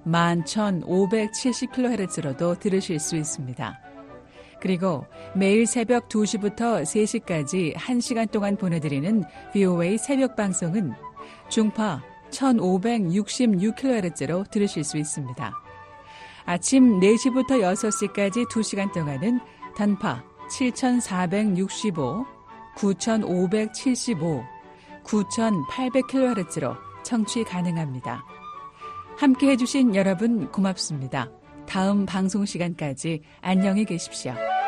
11570kHz로도 들으실 수 있습니다. 그리고 매일 새벽 2시부터 3시까지 1시간 동안 보내드리는 VOA 새벽 방송은 중파 1566kHz로 들으실 수 있습니다. 아침 4시부터 6시까지 2시간 동안은 단파 7465, 9575, 9800kHz로 청취 가능합니다. 함께해 주신 여러분 고맙습니다. 다음 방송 시간까지 안녕히 계십시오.